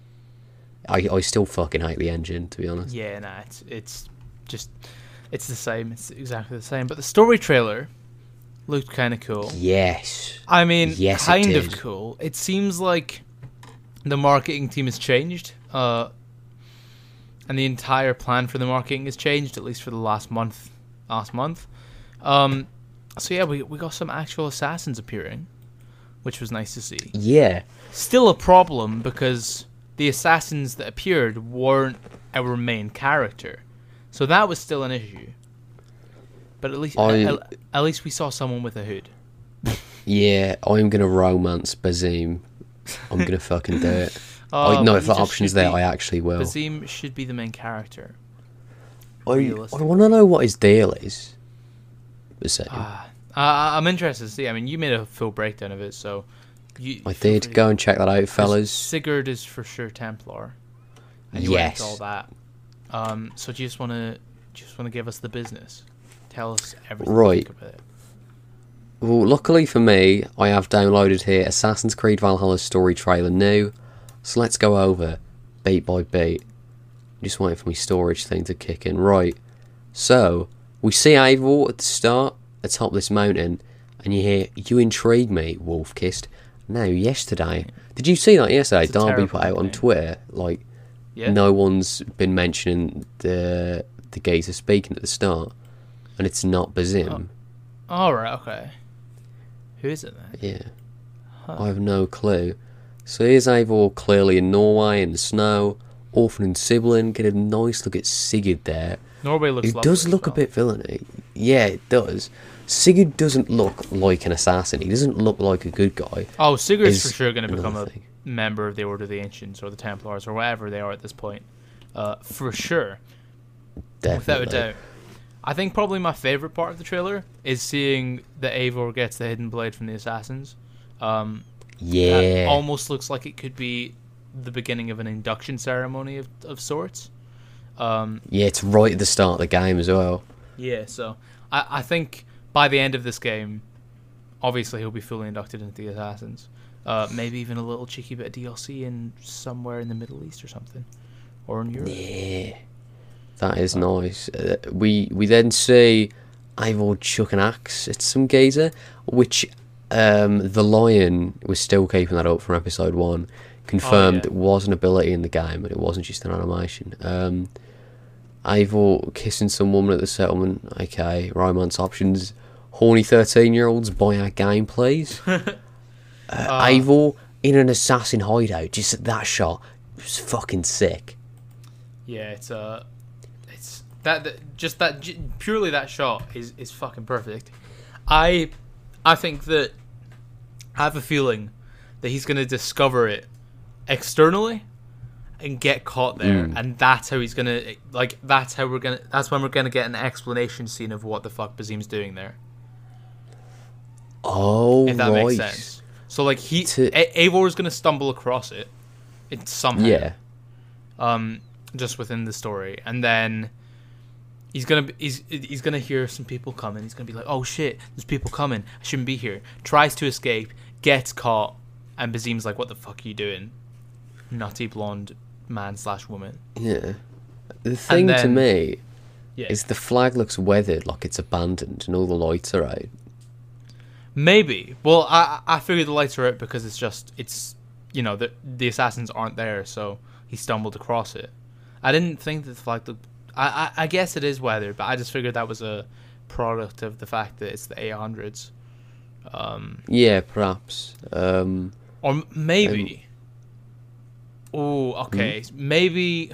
S1: I I still fucking hate the engine, to be honest.
S2: Yeah, nah, it's it's just it's the same. It's exactly the same. But the story trailer looked kind of cool.
S1: Yes.
S2: I mean,
S1: Yes, it
S2: kind of
S1: did.
S2: cool. It seems like the marketing team has changed, uh, and the entire plan for the marketing has changed, at least for the last month. Last month. Um, so yeah, we we got some actual assassins appearing, which was nice to see.
S1: Yeah.
S2: Still a problem because the assassins that appeared weren't our main character, so that was still an issue. But at least
S1: I-
S2: at, at least we saw someone with a hood.
S1: Yeah, I'm gonna romance Bazim. I'm gonna fucking do it.
S2: Oh,
S1: I, no,
S2: but
S1: if
S2: he
S1: the
S2: just
S1: option's
S2: should
S1: there,
S2: be-
S1: I actually will.
S2: Bazim should be the main character.
S1: I, I
S2: realistic.
S1: want to know what his deal is. Bazim.
S2: Ah, uh, I'm interested to see. I mean, you made a full breakdown of it, so you.
S1: I
S2: feel
S1: did.
S2: free-
S1: Go and check that out,
S2: 'cause
S1: fellas.
S2: Sigurd is for sure Templar, and you went into all
S1: Yes.
S2: that. Um, so do you just want to just want to give us the business? Tell us everything
S1: Right.
S2: you think about it.
S1: Well, luckily for me, I have downloaded here Assassin's Creed Valhalla's story trailer new. So let's go over beat by beat. I'm just waiting for my storage thing to kick in. Right. So, we see Eivor at the start, atop this mountain, and you hear, "You intrigue me, Wolf-Kissed." Now, yesterday, did you see that yesterday?
S2: It's a
S1: Darby
S2: terrible
S1: put out on
S2: name.
S1: Twitter, like,
S2: Yeah.
S1: no one's been mentioning the the geezer speaking at the start, and it's not Bazim.
S2: All right. Okay. Who is it then?
S1: Yeah.
S2: Huh.
S1: I have no clue. So here's Eivor clearly in Norway in the snow, orphan and sibling, get a nice look at Sigurd there.
S2: Norway looks.
S1: It
S2: lovely
S1: does
S2: as
S1: look a
S2: well.
S1: bit villainy. Yeah, it does. Sigurd doesn't look like an assassin. He doesn't look like a good guy.
S2: Oh, Sigurd's
S1: is
S2: for sure going to become
S1: another
S2: a
S1: thing.
S2: member of the Order of the Ancients or the Templars or whatever they are at this point. Uh, for sure,
S1: Definitely.
S2: without a doubt. I think probably my favorite part of the trailer is seeing that Eivor gets the hidden blade from the assassins. Um,
S1: Yeah.
S2: That almost looks like it could be the beginning of an induction ceremony of, of sorts. Um,
S1: Yeah, it's right at the start of the game as well.
S2: yeah, so I, I think by the end of this game, obviously he'll be fully inducted into the Assassins. Uh, maybe even a little cheeky bit of D L C in somewhere in the Middle East or something. Or in Europe.
S1: Yeah. That is nice. Uh, we we then see Eivor chuck an axe at some geezer, which um, the Lion was still keeping that up from episode one. Confirmed
S2: Oh, yeah.
S1: it was an ability in the game, and it wasn't just an animation. Um, Eivor kissing some woman at the settlement. Okay, romance options. Horny thirteen-year-olds, buy our game, please. uh,
S2: Ah.
S1: Eivor in an assassin hideout. Just that shot was fucking sick.
S2: Yeah, it's uh, it's that, that just that j- purely that shot is is fucking perfect. I I think that I have a feeling that he's gonna discover it externally and get caught there,
S1: Mm.
S2: and that's how he's gonna like that's how we're gonna that's when we're gonna get an explanation scene of what the fuck Bazim's doing there.
S1: Oh,
S2: If that
S1: right.
S2: makes sense. So like he
S1: To-
S2: A- Eivor is gonna stumble across it, it somehow.
S1: Yeah.
S2: um, just within the story, and then he's gonna be, he's he's gonna hear some people coming. He's gonna be like, "Oh shit, there's people coming. I shouldn't be here." Tries to escape, gets caught, and Bazim's like, "What the fuck are you doing, nutty blonde man slash woman?"
S1: Yeah. The thing to
S2: then-
S1: me
S2: Yeah,
S1: is the flag looks weathered, like it's abandoned, and all the lights are out.
S2: maybe. Well, I I figure the lights are out because it's just it's you know, the the assassins aren't there, so he stumbled across it. I didn't think that the flag looked. I, I I guess it is weathered, but I just figured that was a product of the fact that it's the eight hundreds. Um,
S1: yeah, perhaps. Um,
S2: or maybe. Oh, okay. Hmm? Maybe.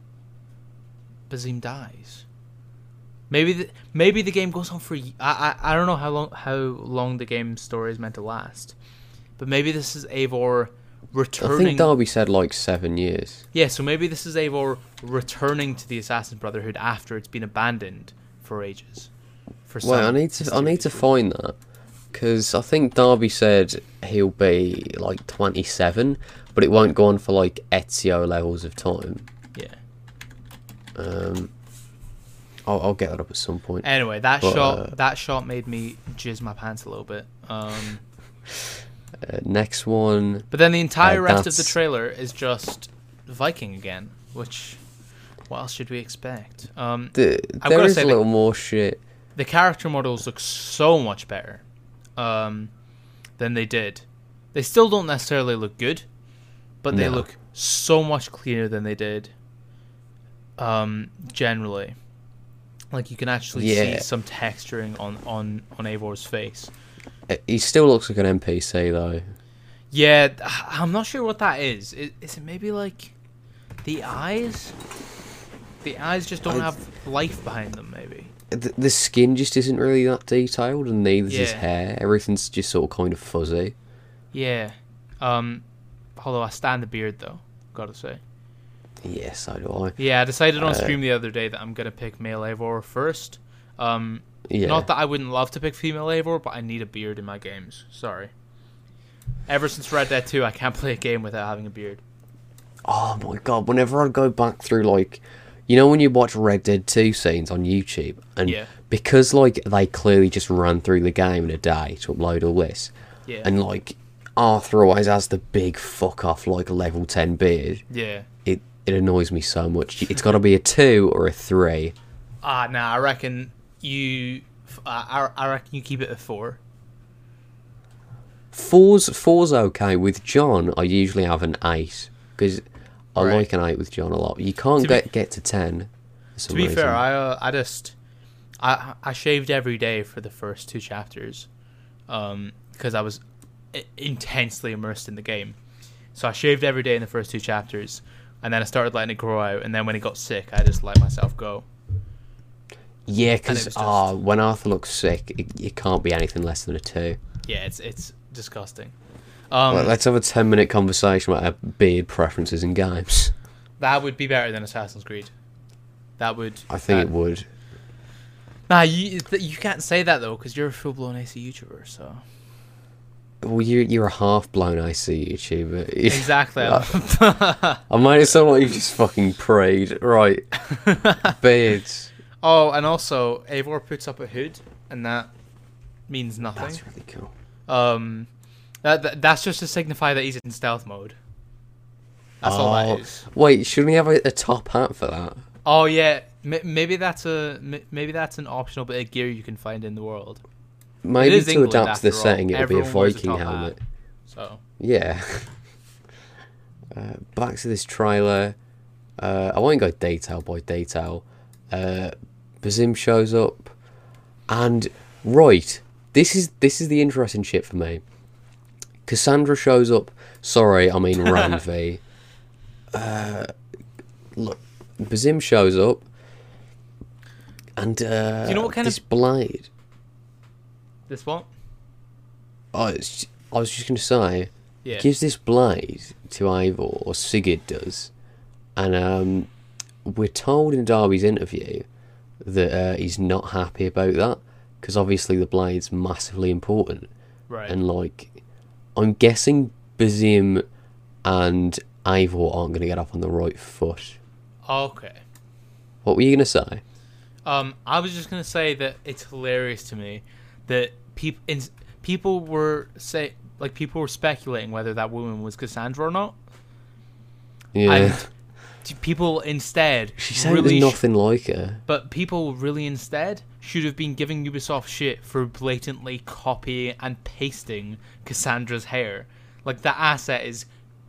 S2: Basim dies. Maybe the maybe the game goes on for. I I I don't know how long how long the game story is meant to last, but maybe this is Eivor returning.
S1: I think Darby said like seven years.
S2: Yeah, so maybe this is Eivor returning to the Assassin Brotherhood after it's been abandoned for ages. For
S1: Wait, I need to I need to find that, because I think Darby said he'll be like twenty-seven, but it won't go on for like Ezio levels of time.
S2: Yeah.
S1: Um. I'll, I'll get that up at some point.
S2: Anyway, that
S1: but,
S2: shot
S1: uh,
S2: that shot made me jizz my pants a little bit. Um,
S1: uh, next one.
S2: but then the entire
S1: uh,
S2: rest of the trailer is just Viking again, which what else should we expect? Um,
S1: the,
S2: I've
S1: there
S2: gotta
S1: is
S2: say
S1: a
S2: the-
S1: little more shit.
S2: The character models look so much better um, than they did. They still don't necessarily look good, but they
S1: No.
S2: look so much cleaner than they did um, generally. Like, you can actually
S1: Yeah.
S2: see some texturing on, on, on Eivor's face.
S1: Uh, He still looks like an N P C though.
S2: Yeah, I'm not sure what that is. Is, is it maybe like the eyes? The eyes just don't
S1: I-
S2: have life behind them, maybe.
S1: The, the skin just isn't really that detailed, and neither is his
S2: Yeah.
S1: hair. Everything's just sort of kind of fuzzy.
S2: Yeah. Um, although I stand the beard, though, gotta say.
S1: Yeah, so do I.
S2: Yeah, I decided on
S1: Uh,
S2: stream the other day that I'm gonna pick male Eivor first. Um,
S1: Yeah.
S2: Not that I wouldn't love to pick female Eivor, but I need a beard in my games. Sorry. Ever since Red Dead two, I can't play a game without having a beard.
S1: Oh my god! Whenever I go back through, like, you know, when you watch Red Dead two scenes on YouTube, and
S2: Yeah.
S1: because like they clearly just ran through the game in a day to upload all this,
S2: Yeah.
S1: and like Arthur always has the big fuck off like level ten beard.
S2: Yeah.
S1: It it annoys me so much. It's got to be a two or a three.
S2: Ah, nah. I reckon you. I, I reckon you keep it at four.
S1: Four's four's okay. With John, I usually have an eight because I
S2: Right.
S1: like an eight with John a lot. You can't
S2: To be-
S1: get get to ten. for some
S2: To be
S1: reason.
S2: fair, I uh, I just I I shaved every day for the first two chapters, um, because I was I- intensely immersed in the game. So I shaved every day in the first two chapters, and then I started letting it grow out. And then when it got sick, I just let myself go.
S1: Yeah,
S2: And it
S1: because
S2: was
S1: uh,
S2: just-
S1: when Arthur looks sick, it, it can't be anything less than a two.
S2: Yeah, it's it's disgusting. Um,
S1: Right, let's have a ten minute conversation about our beard preferences in games.
S2: that would be better than Assassin's Creed. That would.
S1: I think
S2: that-
S1: it would.
S2: Nah, you th- you can't say that though, because you're a full blown A C YouTuber. So
S1: Well, you're, you're a half blown I C YouTuber.
S2: exactly.
S1: I made it sound like you just fucking prayed. Right. Beards.
S2: Oh, and also Eivor puts up a hood, and that means nothing.
S1: That's really cool.
S2: Um, that, that that's just to signify that he's in stealth mode. That's all
S1: Oh,
S2: that is.
S1: Wait, shouldn't he have a, a top hat for that?
S2: Oh yeah, M- maybe that's a m- maybe that's an optional bit of gear you can find in the world.
S1: Maybe
S2: is
S1: to
S2: England,
S1: adapt to the
S2: after all.
S1: setting, it'll be a
S2: Everyone wears a
S1: Viking
S2: top hat.
S1: helmet.
S2: So
S1: Yeah. uh, back to this trailer. Uh, I won't go detail by detail. Uh, Bazim shows up, and right, this is this is the interesting shit for me. Cassandra shows up. Sorry, I mean Ranvi. uh, look, Bazim shows up, and uh,
S2: Do you know what kind
S1: this
S2: of-
S1: blade.
S2: this one,
S1: Oh, it's, I was just going to say,
S2: yeah,
S1: gives this blade to Eivor, or Sigurd does, and um, we're told in Darby's interview that uh, he's not happy about that, because obviously the blade's massively important,
S2: right.
S1: and like, I'm guessing Bazim and Eivor aren't going to get off on the right foot.
S2: Okay.
S1: What were you going to say?
S2: Um, I was just gonna say that it's hilarious to me that people in, people were say like people were speculating whether that woman was Cassandra or not.
S1: Yeah,
S2: And t- people instead
S1: she said
S2: really
S1: there's
S2: sh-
S1: nothing like her.
S2: but people really instead should have been giving Ubisoft shit for blatantly copying and pasting Cassandra's hair. Like, that asset is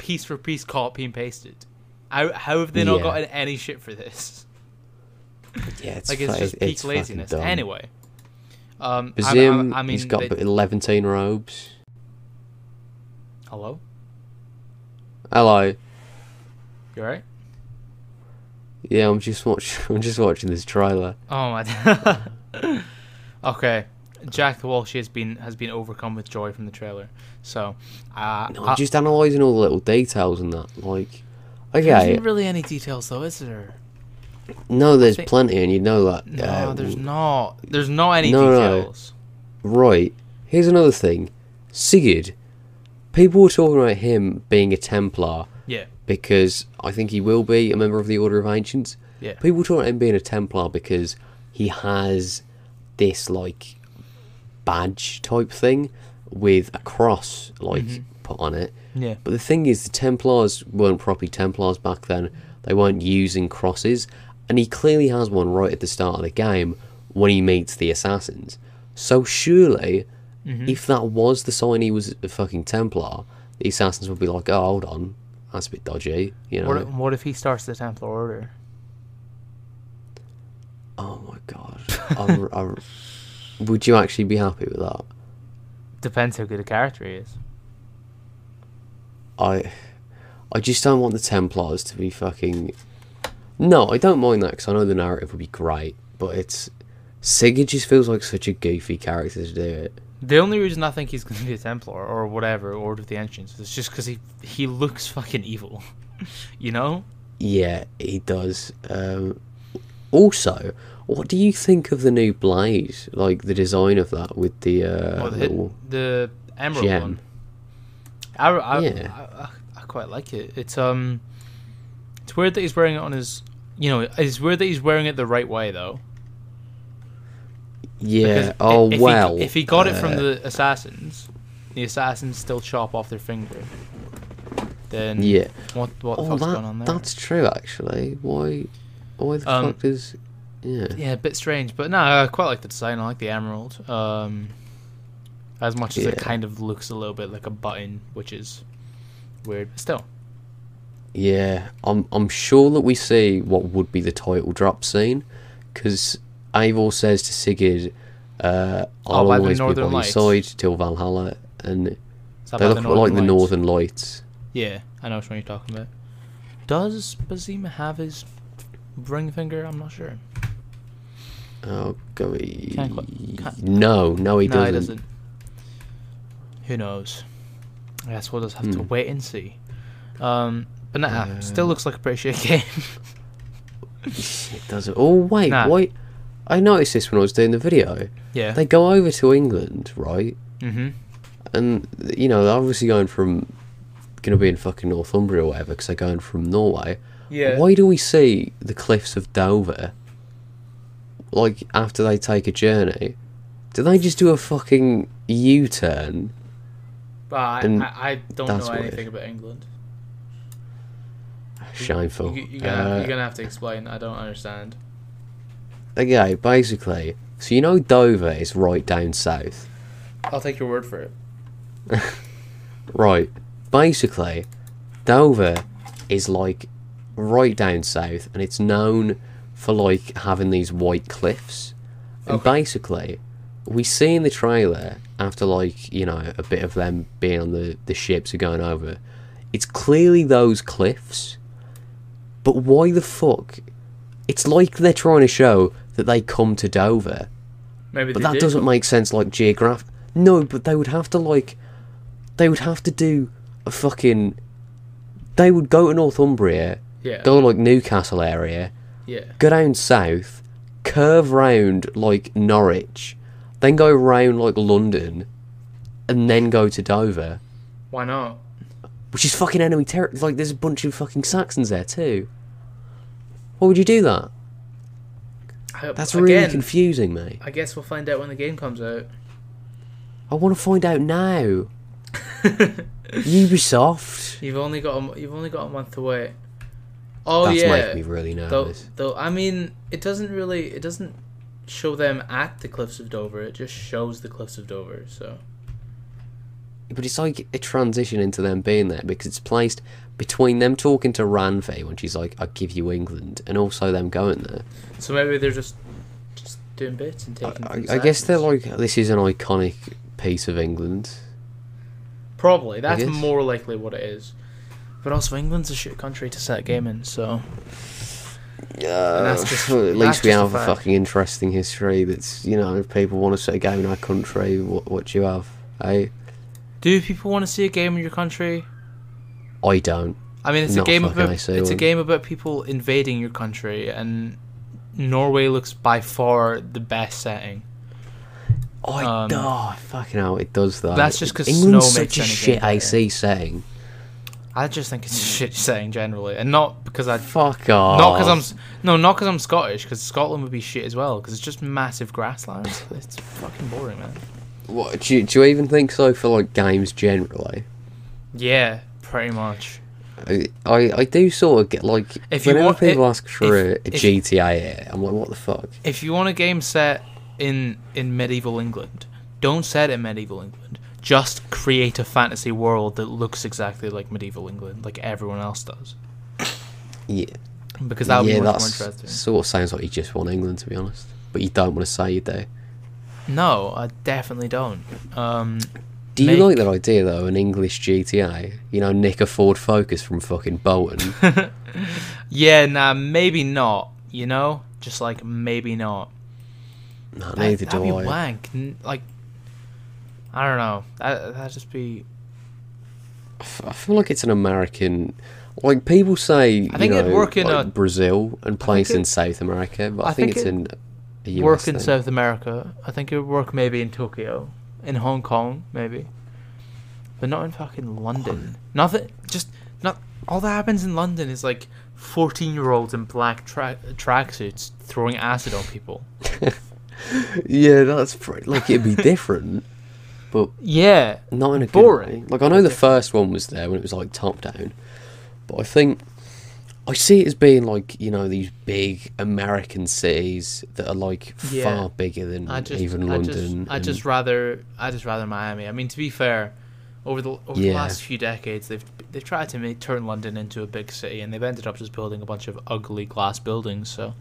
S2: piece for piece copy and pasted. How how have they
S1: Yeah.
S2: not gotten any shit for this?
S1: Yeah, it's
S2: Like it's
S1: fa-
S2: just peak
S1: it's fucking
S2: laziness.
S1: dumb.
S2: Anyway, um, I,
S1: Bazim,
S2: I, I mean,
S1: he's got
S2: they-
S1: eleven robes.
S2: hello,
S1: Hello.
S2: you alright?
S1: Yeah, I'm just watching. I'm just watching this trailer.
S2: Oh my. Okay, Jack the Walsh has been has been overcome with joy from the trailer. So, uh,
S1: No,
S2: I-
S1: I'm just analysing all the little details and that. Like,
S2: there
S1: okay,
S2: isn't really any details though, is there?
S1: no, there's
S2: think-
S1: plenty, and you know that.
S2: No,
S1: uh,
S2: there's not. There's not any
S1: No, no.
S2: details.
S1: Right. Here's another thing. Sigurd. People were talking about him being a Templar
S2: Yeah,
S1: because I think he will be a member of the Order of Ancients.
S2: yeah.
S1: People were talking about him being a Templar because he has this like badge type thing with a cross like
S2: Mhm.
S1: put on it.
S2: Yeah.
S1: But the thing is, the Templars weren't properly Templars back then. They weren't using crosses, and he clearly has one right at the start of the game when he meets the assassins. So surely,
S2: Mhm.
S1: if that was the sign he was a fucking Templar, the assassins would be like, "Oh, hold on, that's a bit dodgy," you know.
S2: What, if- what if he starts the Templar Order?
S1: Oh my god, I'm, I'm, would you actually be happy with that?
S2: Depends how good a character he is.
S1: I, I just don't want the Templars to be fucking. No, I don't mind that because I know the narrative would be great, but it's Sigurd just feels like such a goofy character to do it.
S2: The only reason I think he's going to be a Templar or whatever, Order of the Ancients, is just because he he looks fucking evil. You know?
S1: Yeah, he does. Um, also, what do you think of the new blade? Like the design of that with the uh,
S2: Or the,
S1: little
S2: the Emerald
S1: gem.
S2: one. I, I,
S1: Yeah.
S2: I, I, I quite like it. It's um, it's weird that he's wearing it on his. You know, it's weird that he's wearing it the right way though.
S1: Yeah.
S2: Because
S1: Oh
S2: if
S1: well.
S2: He, if he got it from
S1: uh,
S2: the assassins, the assassins still chop off their finger. Then
S1: Yeah.
S2: what what the
S1: Oh,
S2: fuck's
S1: that,
S2: going on there?
S1: that's true. Actually, why? Why the
S2: Um,
S1: fuck does? Yeah.
S2: Yeah, a bit strange, but no, I quite like the design. I like the emerald. Um, as much as it
S1: Yeah.
S2: kind of looks a little bit like a button, which is weird, but still.
S1: Yeah, I'm I'm sure that we see what would be the title drop scene, because Eivor says to Sigurd, uh, "I'll
S2: Oh, by the
S1: always be by
S2: Northern
S1: your
S2: Lights.
S1: side till Valhalla," and
S2: Is that
S1: they
S2: by
S1: look like the
S2: Lights?
S1: Northern Lights.
S2: Yeah, I know which one you're talking about. Does Bazima have his ring finger? I'm not sure.
S1: Oh, go
S2: Can't quite- can't-
S1: No, no, he
S2: no,
S1: doesn't.
S2: he doesn't. Who knows? I guess we'll just have to
S1: Hmm.
S2: wait and see. Um, but nah,
S1: Uh,
S2: still looks like a pretty shit game.
S1: It doesn't. Oh wait,
S2: Nah.
S1: wait. I noticed this when I was doing the video.
S2: Yeah.
S1: They go over to England, right?
S2: Mm-hmm.
S1: And you know they're obviously going from going to be in fucking Northumbria or whatever because they're going from Norway.
S2: Yeah.
S1: Why do we see the cliffs of Dover? Like after they take a journey, do they just do a fucking U-turn?
S2: But I,
S1: And
S2: I, I don't
S1: that's
S2: know anything
S1: weird.
S2: about England.
S1: Shameful.
S2: You, you're, gonna,
S1: Uh,
S2: you're gonna have to explain. I don't understand.
S1: Okay, basically, so you know Dover is right down south,
S2: I'll take your word for it.
S1: right? Basically, Dover is like right down south, and it's known for like having these white cliffs. And
S2: Okay.
S1: basically, we see in the trailer after like you know a bit of them being on the the ships are going over, it's clearly those cliffs. But why the fuck? It's like they're trying to show that they come to Dover.
S2: Maybe
S1: But
S2: they
S1: that
S2: did.
S1: doesn't make sense, like, geograph. No, but they would have to, like... They would have to do a fucking... They would go to Northumbria,
S2: Yeah.
S1: go, like, Newcastle area,
S2: Yeah.
S1: go down south, curve round, like, Norwich, then go round, like, London, and then go to Dover.
S2: Why not?
S1: Which is fucking enemy territory. Like, there's a bunch of fucking Saxons there, too. Why would you do that?
S2: I,
S1: That's really
S2: again,
S1: confusing me.
S2: I guess we'll find out when the game comes out.
S1: I want to find out now. Ubisoft.
S2: You've only got a, m- you've only got a month to wait. Oh
S1: That's
S2: yeah.
S1: making me really
S2: Though,
S1: nervous.
S2: though I mean, it doesn't really. It doesn't show them at the cliffs of Dover. It just shows the cliffs of Dover. So
S1: but it's like a transition into them being there because it's placed between them talking to Ranvi when she's like, "I give you England," and also them going there.
S2: So maybe they're just just doing bits and taking.
S1: I, I guess they're like, this is an iconic piece of England.
S2: Probably that's more likely what it is. But also, England's a shit country to set a game in, so.
S1: Yeah, that's just, at least we have a, a fucking interesting history. That's, you know, if people want to set a game in our country, what what do you have? Eh?
S2: Do people want to see a game in your country?
S1: I don't.
S2: I mean, it's
S1: Not
S2: a game about
S1: it's
S2: one. a game about people invading your country, and Norway looks by far the best setting.
S1: Oh, it,
S2: um,
S1: oh fucking hell, it does that.
S2: That's just because
S1: England's
S2: snow
S1: such
S2: makes
S1: a shit A C setting.
S2: I just think it's a shit setting generally, and not because I
S1: fuck off.
S2: Not because I'm no, not because I'm Scottish. Because Scotland would be shit as well. Because it's just massive grasslands. It's fucking boring, man.
S1: What do you, do you even think so for like games generally?
S2: Yeah, pretty much.
S1: I I, I do sort of get like
S2: if you
S1: whenever
S2: want,
S1: people
S2: if,
S1: ask for
S2: if,
S1: a, a
S2: if,
S1: G T A here, I'm like, what the fuck?
S2: If you want a game set in in medieval England, don't set it in medieval England. Just create a fantasy world that looks exactly like medieval England, like everyone else does.
S1: Yeah.
S2: Because that would
S1: yeah,
S2: be much
S1: that's
S2: more interesting.
S1: Sort of sounds like you just want England, to be honest. But you don't want to say you do.
S2: No, I definitely don't. Um,
S1: do you
S2: make...
S1: like that idea, though, an English G T A? You know, nick a Ford Focus from fucking Bolton.
S2: Yeah, nah, maybe not, you know? Just like, maybe not.
S1: No,
S2: that,
S1: neither
S2: that'd
S1: do
S2: be
S1: I.
S2: wank. Like, I don't know. That, that'd just be...
S1: I, f- I feel like it's an American... Like, people say,
S2: I think
S1: you know,
S2: it'd work in
S1: like
S2: a,
S1: and and places
S2: it,
S1: in South America, but I,
S2: I
S1: think,
S2: think
S1: it's in a U S
S2: work in
S1: thing.
S2: South America. I think it would work maybe in Tokyo. In Hong Kong, maybe. But not in fucking London. Nothing... Just... not All that happens in London is, like, fourteen-year-olds in black tra- tracksuits throwing acid on people.
S1: Yeah, that's pretty... Like, it'd be different, but...
S2: Yeah.
S1: Not in a
S2: boring.
S1: good way. Like, I know the first one was there when it was, like, top-down. But I think... I see it as being, like, you know, these big American cities that are, like,
S2: Yeah.
S1: far bigger than
S2: I just,
S1: even
S2: I
S1: London.
S2: Just, I just rather... I just rather Miami. I mean, to be fair... Over the over
S1: Yeah.
S2: the last few decades, they've they've tried to make, turn London into a big city, and they've ended up just building a bunch of ugly glass buildings. So,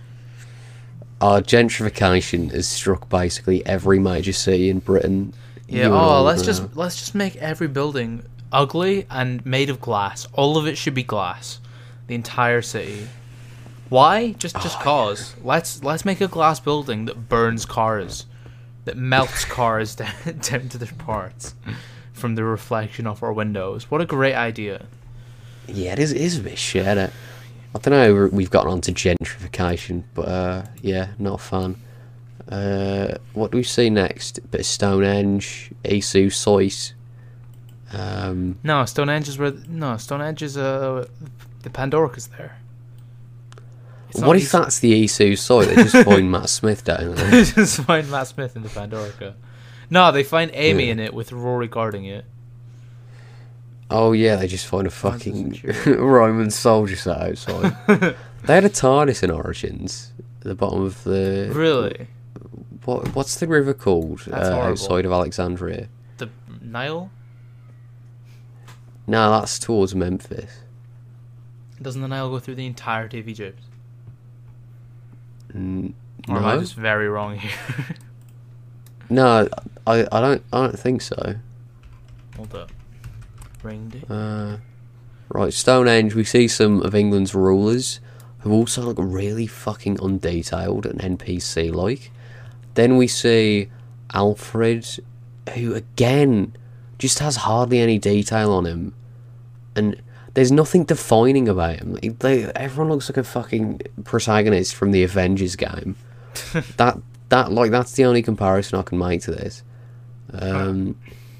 S1: uh, gentrification has struck basically every major city in Britain.
S2: yeah.
S1: You
S2: Oh,
S1: know,
S2: let's
S1: uh,
S2: just let's just make every building ugly and made of glass. All of it should be glass. The entire city. Why? Just just
S1: Oh,
S2: cause. Let's let's make a glass building that burns cars, that melts cars down, down to their parts. From the reflection of our windows. What a great idea.
S1: Yeah, it is, it is a bit shit. I don't know, we've gotten onto gentrification, but uh, yeah, not a fan. Uh, what do we see next? A bit of Stonehenge, Isu, Soit. Um,
S2: No, Stonehenge is where... No, Stonehenge is... Uh, the Pandorica's there. It's
S1: what if
S2: East-
S1: that's the Isu, Soit? They just find Matt Smith down there.
S2: They just find Matt Smith in the Pandorica. No, they find Amy
S1: Yeah.
S2: in it with Rory guarding it.
S1: Oh yeah, they just find a
S2: That's
S1: fucking
S2: true.
S1: Roman soldier sat outside. They had a TARDIS in Origins at the bottom of the...
S2: Really?
S1: What What's the river called
S2: That's
S1: uh,
S2: horrible.
S1: outside of Alexandria?
S2: The Nile?
S1: No, that's towards Memphis.
S2: Doesn't the Nile go through the entirety of Egypt?
S1: N-
S2: Or am I
S1: no,
S2: just very wrong here?
S1: no, I, I don't I don't think so.
S2: Hold up. Ringed it.
S1: Uh, right, Stonehenge. We see some of England's rulers who also look really fucking undetailed and N P C like. Then we see Alfred, who again just has hardly any detail on him, and there's nothing defining about him. Like, they, everyone looks like a fucking protagonist from the Avengers game. that that like that's the only comparison I can make to this. Um,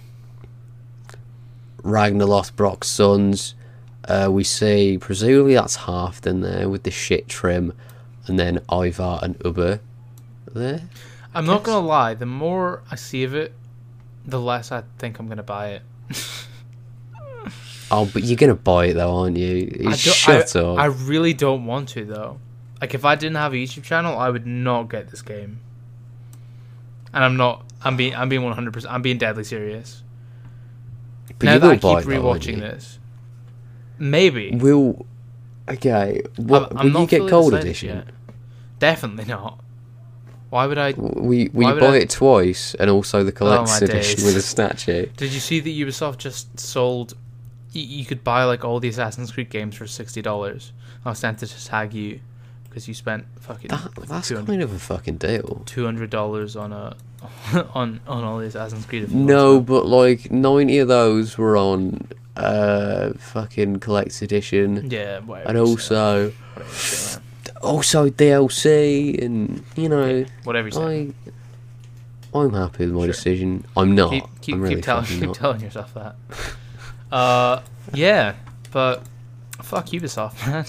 S1: Ragnar Lothbrok's sons. Uh, we see presumably that's Halfdan there with the shit trim, and then Ivar and Ubba there.
S2: I'm not gonna lie, the more I see of it, the less I think I'm gonna buy it.
S1: Oh, but you're gonna buy it though, aren't you?
S2: I don't-
S1: Shut
S2: I,
S1: up.
S2: I really don't want to though. Like if I didn't have a YouTube channel, I would not get this game. And I'm not. I'm being. I'm being one hundred percent. I'm being deadly serious.
S1: But
S2: now
S1: you
S2: that
S1: will
S2: I
S1: buy
S2: keep
S1: it though, won't
S2: rewatching
S1: you?
S2: this, maybe.
S1: Will okay? What
S2: I'm, I'm
S1: will
S2: not
S1: you get
S2: fully
S1: gold
S2: decided
S1: edition?
S2: yet. Definitely not. Why would I?
S1: Will, will
S2: Why
S1: you
S2: would
S1: buy
S2: I-
S1: it twice and also the
S2: Oh, my
S1: collector's edition
S2: days.
S1: with a statue?
S2: Did you see that Ubisoft just sold? You, you could buy like all the Assassin's Creed games for sixty dollars. I was sent to tag you because you spent fucking
S1: That,
S2: like
S1: that's
S2: two hundred
S1: kind of a fucking deal.
S2: two hundred dollars on a on on all the Assassin's Creed. a few
S1: No,
S2: months ago.
S1: but like ninety of those were on uh fucking collector's edition,
S2: Yeah, whatever.
S1: and
S2: you say,
S1: also
S2: whatever you say, man.
S1: also D L C, and you know,
S2: Whatever you say.
S1: I I'm happy with my
S2: Sure.
S1: decision. I'm not.
S2: keep keep,
S1: I'm really
S2: keep telling
S1: fucking
S2: keep
S1: not.
S2: telling yourself that. Uh, yeah, but fuck Ubisoft, man.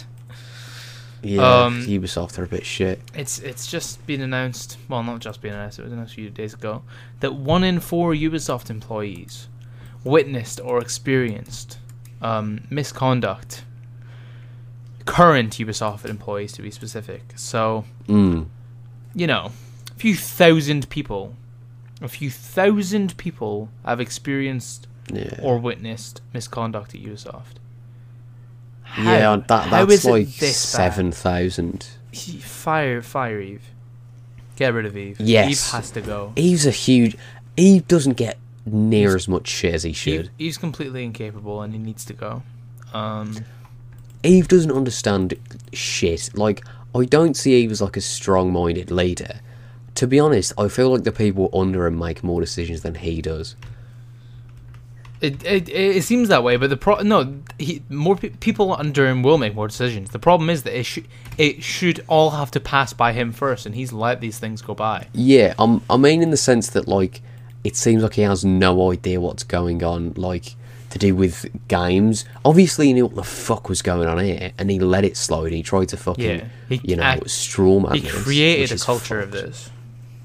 S1: Yeah,
S2: Um,
S1: Ubisoft are a bit shit.
S2: It's it's just been announced. Well, not just been announced. It was announced a few days ago that one in four Ubisoft employees witnessed or experienced um, misconduct. Current Ubisoft employees, to be specific. So
S1: Mm.
S2: you know, a few thousand people, a few thousand people have experienced
S1: Yeah.
S2: or witnessed misconduct at Ubisoft. How,
S1: yeah, that
S2: how
S1: that's
S2: is it
S1: like
S2: this
S1: seven thousand.
S2: bad? Fire, fire Eve. Get rid of Eve.
S1: Yes.
S2: Eve has to go.
S1: Eve's a huge. Eve doesn't get near as much shit as he should.
S2: Eve, Eve's completely incapable and he needs to go. Um,
S1: Eve doesn't understand shit. Like, I don't see Eve as like a strong-minded leader. To be honest, I feel like the people under him make more decisions than he does.
S2: it, it it seems that way, but the pro no, he, more pe- people under him will make more decisions. The problem is that it should it should all have to pass by him first, and he's let these things go by.
S1: Yeah, um, I mean in the sense that, like, it seems like he has no idea what's going on, like, to do with games. Obviously he knew what the fuck was going on here, and he let it slide, he tried to fucking,
S2: Yeah, he
S1: you know,
S2: act-
S1: straw man
S2: He
S1: this,
S2: created
S1: which
S2: a
S1: is
S2: culture of
S1: fucked.
S2: this.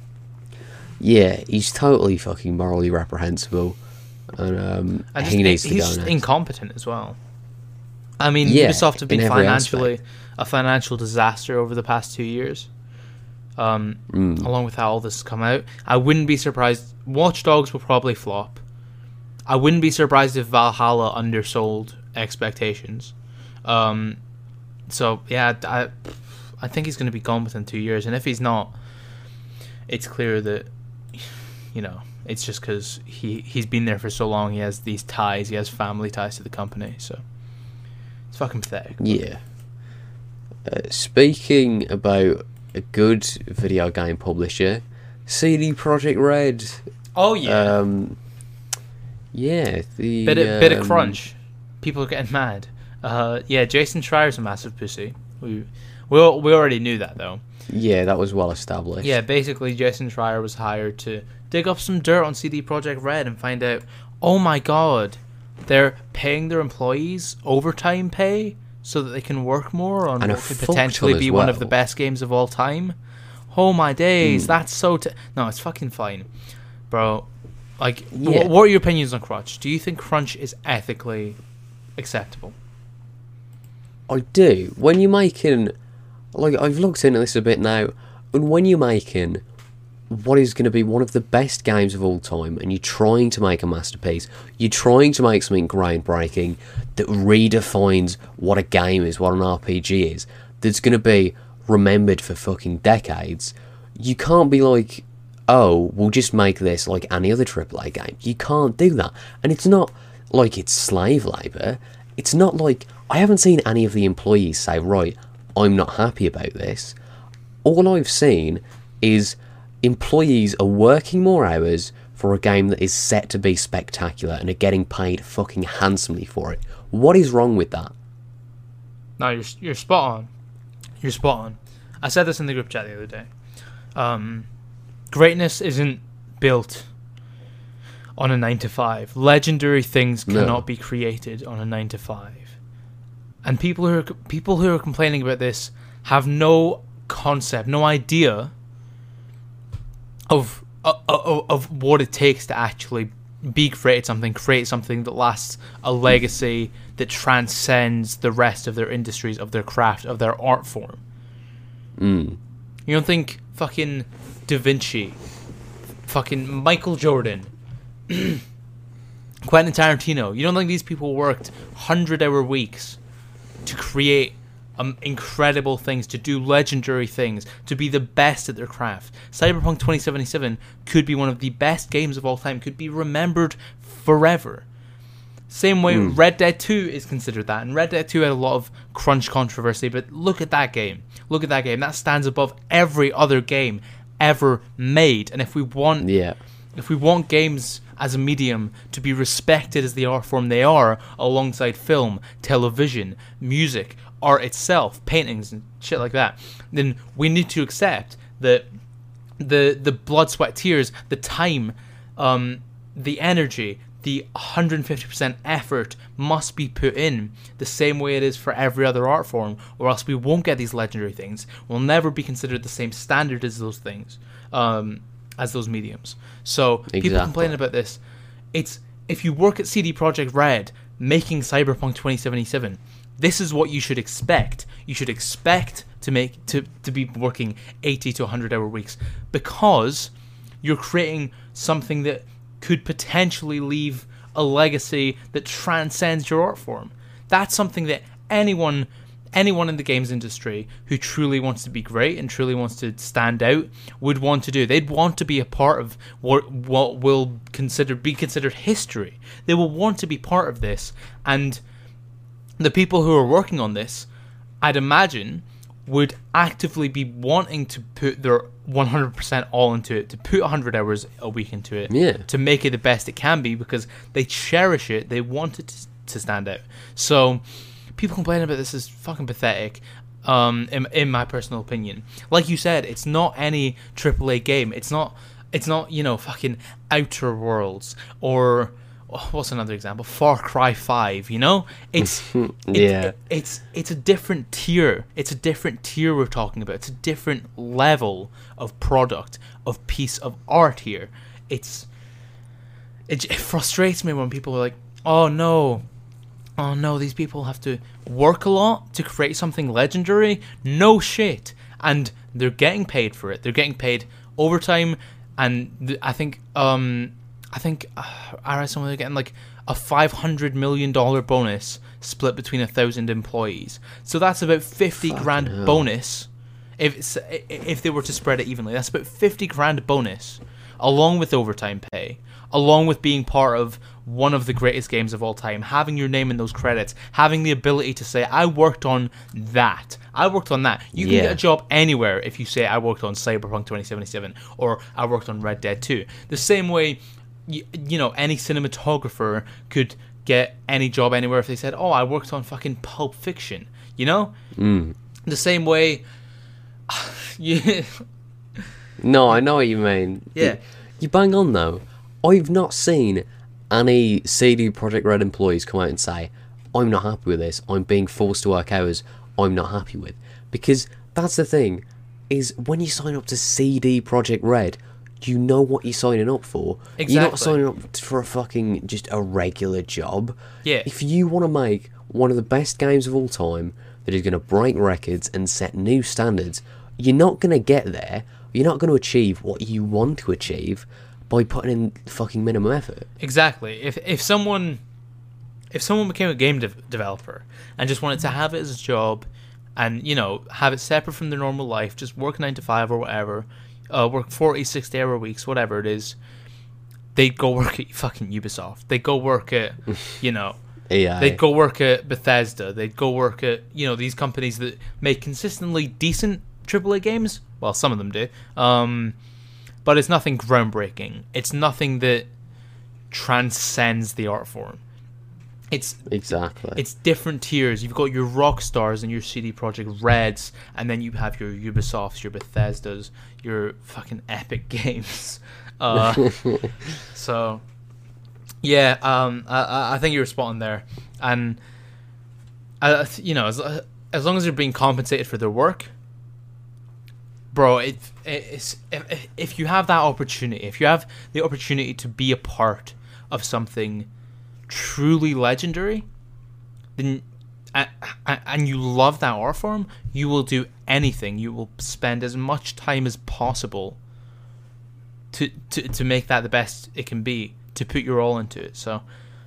S1: Yeah, he's totally fucking morally reprehensible, and um,
S2: And
S1: he
S2: just,
S1: needs to
S2: he's
S1: go
S2: just
S1: next.
S2: incompetent as well. I mean,
S1: Yeah,
S2: Ubisoft have been
S1: in every
S2: financially
S1: aspect.
S2: a financial disaster over the past two years. Um,
S1: Mm.
S2: along with how all this has come out, I wouldn't be surprised. Watch Dogs will probably flop. I wouldn't be surprised if Valhalla undersold expectations. Um, so yeah, I, I think he's going to be gone within two years, and if he's not, it's clear that, you know, it's just because he he's been there for so long. He has these ties. He has family ties to the company. So it's fucking pathetic.
S1: Yeah. Uh, speaking about a good video game publisher, C D Projekt Red.
S2: Oh yeah,
S1: Um, yeah, the
S2: bit of, bit of
S1: um,
S2: crunch. People are getting mad. Uh, yeah, Jason Schreier's a massive pussy. We we al- we already knew that though.
S1: Yeah, that was well established.
S2: Yeah, basically Jason Schreier was hired to dig up some dirt on C D Projekt Red and find out, oh my god, they're paying their employees overtime pay so that they can work more on
S1: And a
S2: what could
S1: fuck
S2: potentially
S1: ton
S2: be
S1: as
S2: one of
S1: well.
S2: the best games of all time. Oh my days,
S1: Mm.
S2: that's so... T- no, it's fucking fine. Bro, like,
S1: Yeah.
S2: wh- what are your opinions on Crunch? Do you think Crunch is ethically acceptable?
S1: I do. When you're making, like, I've looked into this a bit now, and when you're making what is going to be one of the best games of all time, and you're trying to make a masterpiece, you're trying to make something groundbreaking that redefines what a game is, what an R P G is, that's going to be remembered for fucking decades, you can't be like, oh, we'll just make this like any other triple A game. You can't do that. And it's not like it's slave labour. It's not like, I haven't seen any of the employees say, right, I'm not happy about this. All I've seen is employees are working more hours for a game that is set to be spectacular and are getting paid fucking handsomely for it. What is wrong with that?
S2: No, you're you're spot on. You're spot on. I said this in the group chat the other day. Um, greatness isn't built on a nine to five. Legendary things
S1: No.
S2: cannot be created on a nine to five. And people who are people who are complaining about this have no concept, no idea of of, of, of what it takes to actually be create something, create something that lasts, a legacy that transcends the rest of their industries, of their craft, of their art form.
S1: Mm.
S2: You don't think fucking Da Vinci, fucking Michael Jordan, Quentin Tarantino. You don't think these people worked hundred-hour weeks to create um, incredible things, to do legendary things, to be the best at their craft? Cyberpunk twenty seventy-seven could be one of the best games of all time, could be remembered forever. Same way mm. Red Dead two is considered that, and Red Dead two had a lot of crunch controversy, but look at that game. Look at that game. That stands above every other game ever made. And if we want,
S1: yeah.
S2: if we want games as a medium to be respected as the art form they are, alongside film, television, music, art itself, paintings and shit like that, then we need to accept that the the blood, sweat, tears, the time, um, the energy, the one hundred fifty percent effort must be put in the same way it is for every other art form, or else we won't get these legendary things. We'll never be considered the same standard as those things, um, as those mediums. So exactly. People complaining about this. It's if you work at C D Projekt Red making Cyberpunk twenty seventy-seven, this is what you should expect. You should expect to make to, to be working eighty to one hundred hour weeks, because you're creating something that could potentially leave a legacy that transcends your art form. That's something that anyone anyone in the games industry who truly wants to be great and truly wants to stand out would want to do. They'd want to be a part of what what will consider be considered history. They will want to be part of this, and the people who are working on this, I'd imagine, would actively be wanting to put their one hundred percent all into it, to put one hundred hours a week into it,
S1: yeah.
S2: to make it the best it can be, because they cherish it, they want it to, to stand out. So people complaining about this is fucking pathetic, um, in, in my personal opinion. Like you said, it's not any triple A game. It's not, it's not, you know, fucking Outer Worlds or... Oh, what's another example? Far Cry five, you know? It's
S1: yeah.
S2: It, it, it's it's a different tier. It's a different tier we're talking about. It's a different level of product, of piece of art here. It's it, it frustrates me when people are like, "Oh no. Oh no, these people have to work a lot to create something legendary." No shit. And they're getting paid for it. They're getting paid overtime, and th- I think um I think uh, I read somewhere they're getting like a five hundred million dollars bonus split between a thousand employees. So that's about fifty Fucking grand hell. bonus. If it's, if they were to spread it evenly, that's about fifty grand bonus, along with overtime pay, along with being part of one of the greatest games of all time, having your name in those credits, having the ability to say, I worked on that. I worked on that. You can yeah. get a job anywhere if you say, I worked on Cyberpunk twenty seventy-seven, or I worked on Red Dead two. The same way, you, you know, any cinematographer could get any job anywhere if they said, oh, I worked on fucking Pulp Fiction, you know?
S1: Mm.
S2: The same way... yeah.
S1: No, I know what you mean.
S2: Yeah.
S1: You, you bang on, though. I've not seen any C D Projekt Red employees come out and say, I'm not happy with this, I'm being forced to work hours I'm not happy with. Because that's the thing, is when you sign up to C D Projekt Red, you know what you're signing up for.
S2: Exactly.
S1: You're not signing up for a fucking, just a regular job.
S2: Yeah.
S1: If you want to make one of the best games of all time that is going to break records and set new standards, you're not going to get there. You're not going to achieve what you want to achieve by putting in fucking minimum effort.
S2: Exactly. If if someone if someone became a game de- developer and just wanted to have it as a job, and, you know, have it separate from their normal life, just work nine to five or whatever, uh, work forty, sixty hour weeks, whatever it is, they'd go work at fucking Ubisoft. They'd go work at, you know,
S1: yeah,
S2: they'd go work at Bethesda. They'd go work at, you know, these companies that make consistently decent triple A games. Well, some of them do. Um, but it's nothing groundbreaking. It's nothing that transcends the art form. It's
S1: exactly.
S2: It's different tiers. You've got your Rockstars and your C D Projekt Reds, and then you have your Ubisofts, your Bethesdas, your fucking Epic Games. Uh, so, yeah, um, I, I think you were spot on there, and uh, you know, as as long as they're being compensated for their work, bro, it, it's if, if you have that opportunity, if you have the opportunity to be a part of something truly legendary, then and you love that art form, you will do anything. You will spend as much time as possible to to to make that the best it can be, to put your all into it. So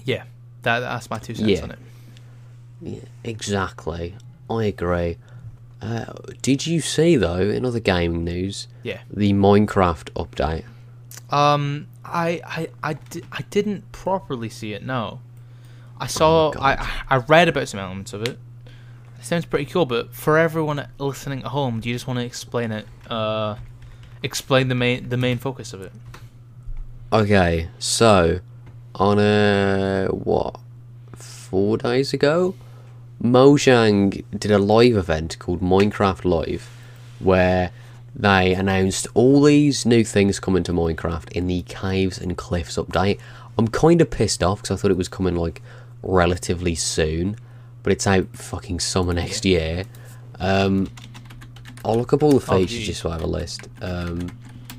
S2: Yeah, that that's my two cents
S1: Yeah.
S2: on it.
S1: Yeah, exactly. I agree. Uh, did you see, though, in other gaming news,
S2: Yeah.
S1: the Minecraft update?
S2: Um, I I I, di- I didn't properly see it. No, I saw.
S1: God.
S2: I I read about some elements of it. It sounds pretty cool, but for everyone listening at home, do you just want to explain it? Uh, explain the main the main focus of it.
S1: Okay, so, on a, what, four days ago? Mojang did a live event called Minecraft Live, where they announced all these new things coming to Minecraft in the Caves and Cliffs update. I'm kind of pissed off because I thought it was coming like relatively soon, but it's out fucking summer next year. Um, I'll look up all the features
S2: geez.
S1: just so I have a list. Um,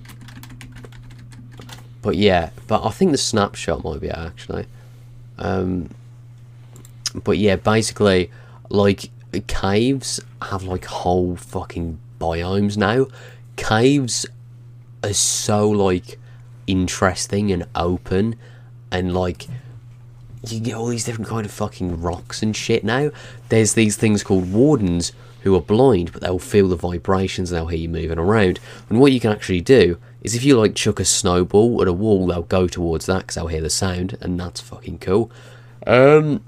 S1: but yeah, but I think the snapshot might be out actually. Um, but yeah, basically, like, caves have like whole fucking biomes now. Caves are so like interesting and open, and like you get all these different kind of fucking rocks and shit now. There's these things called wardens who are blind, but they'll feel the vibrations and they'll hear you moving around. And what you can actually do is if you like chuck a snowball at a wall, they'll go towards that because they'll hear the sound, and that's fucking cool. Um,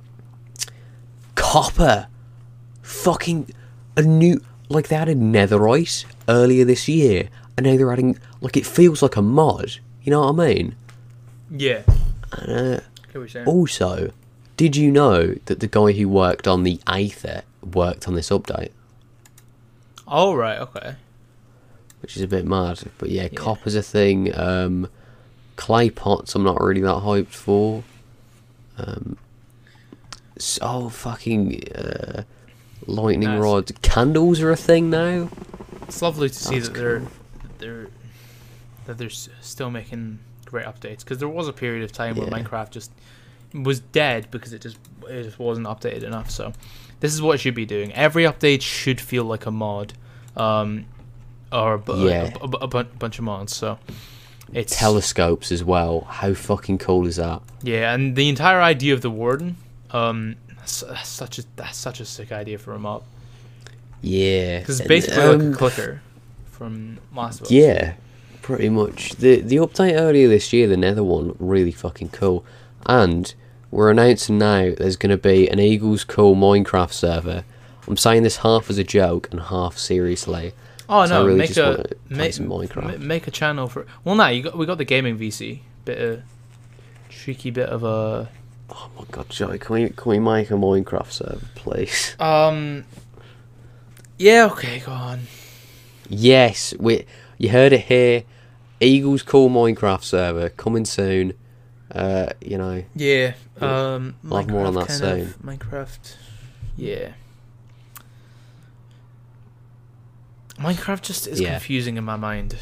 S1: copper, fucking a new, like they added netherite earlier this year, and now they're adding, like, it feels like a mod. You know what I mean?
S2: Yeah.
S1: Uh,
S2: Can we say?
S1: also, did you know that the guy who worked on the Aether worked on this update?
S2: Oh right. Okay.
S1: Which is a bit mad. But yeah, yeah. Copper's a thing. Um, clay pots I'm not really that hyped for. Um, so fucking uh, lightning
S2: nice.
S1: rod. Candles are a thing now.
S2: It's lovely to see
S1: That's
S2: that they're they're that they're s- still making great updates, because there was a period of time
S1: Yeah.
S2: where Minecraft just was dead because it just it just wasn't updated enough. So this is what it should be doing. Every update should feel like a mod, um, or a, bu-
S1: Yeah.
S2: a, a, a bu- bunch of mods. So it's
S1: Telescopes as well. How fucking cool is that?
S2: yeah, and the entire idea of the warden, um, that's, that's such a that's such a sick idea for a mob,
S1: Yeah.
S2: because it's
S1: And,
S2: basically
S1: um,
S2: like a clicker from Last of Us.
S1: Yeah, pretty much. The the update earlier this year, the Nether one, really fucking cool. And we're announcing now there's going to be an Eagles Call Minecraft server. I'm saying this half as a joke and half seriously.
S2: Oh
S1: So I
S2: no!
S1: really
S2: make
S1: just
S2: a
S1: wanna play
S2: make,
S1: some Minecraft.
S2: ma- make a channel for. Well, no, you got we got the gaming V C bit of cheeky bit of a.
S1: Oh my god, Joey, can we can we make a Minecraft server, please?
S2: Um. Yeah. Okay. Go on.
S1: Yes, we. You heard it here. Eagles Call Minecraft server coming soon. Uh, you know.
S2: Yeah.
S1: Yeah.
S2: Um.
S1: I'll have more on that
S2: kind
S1: soon.
S2: of Minecraft. Yeah. Minecraft just is
S1: Yeah.
S2: confusing in my mind.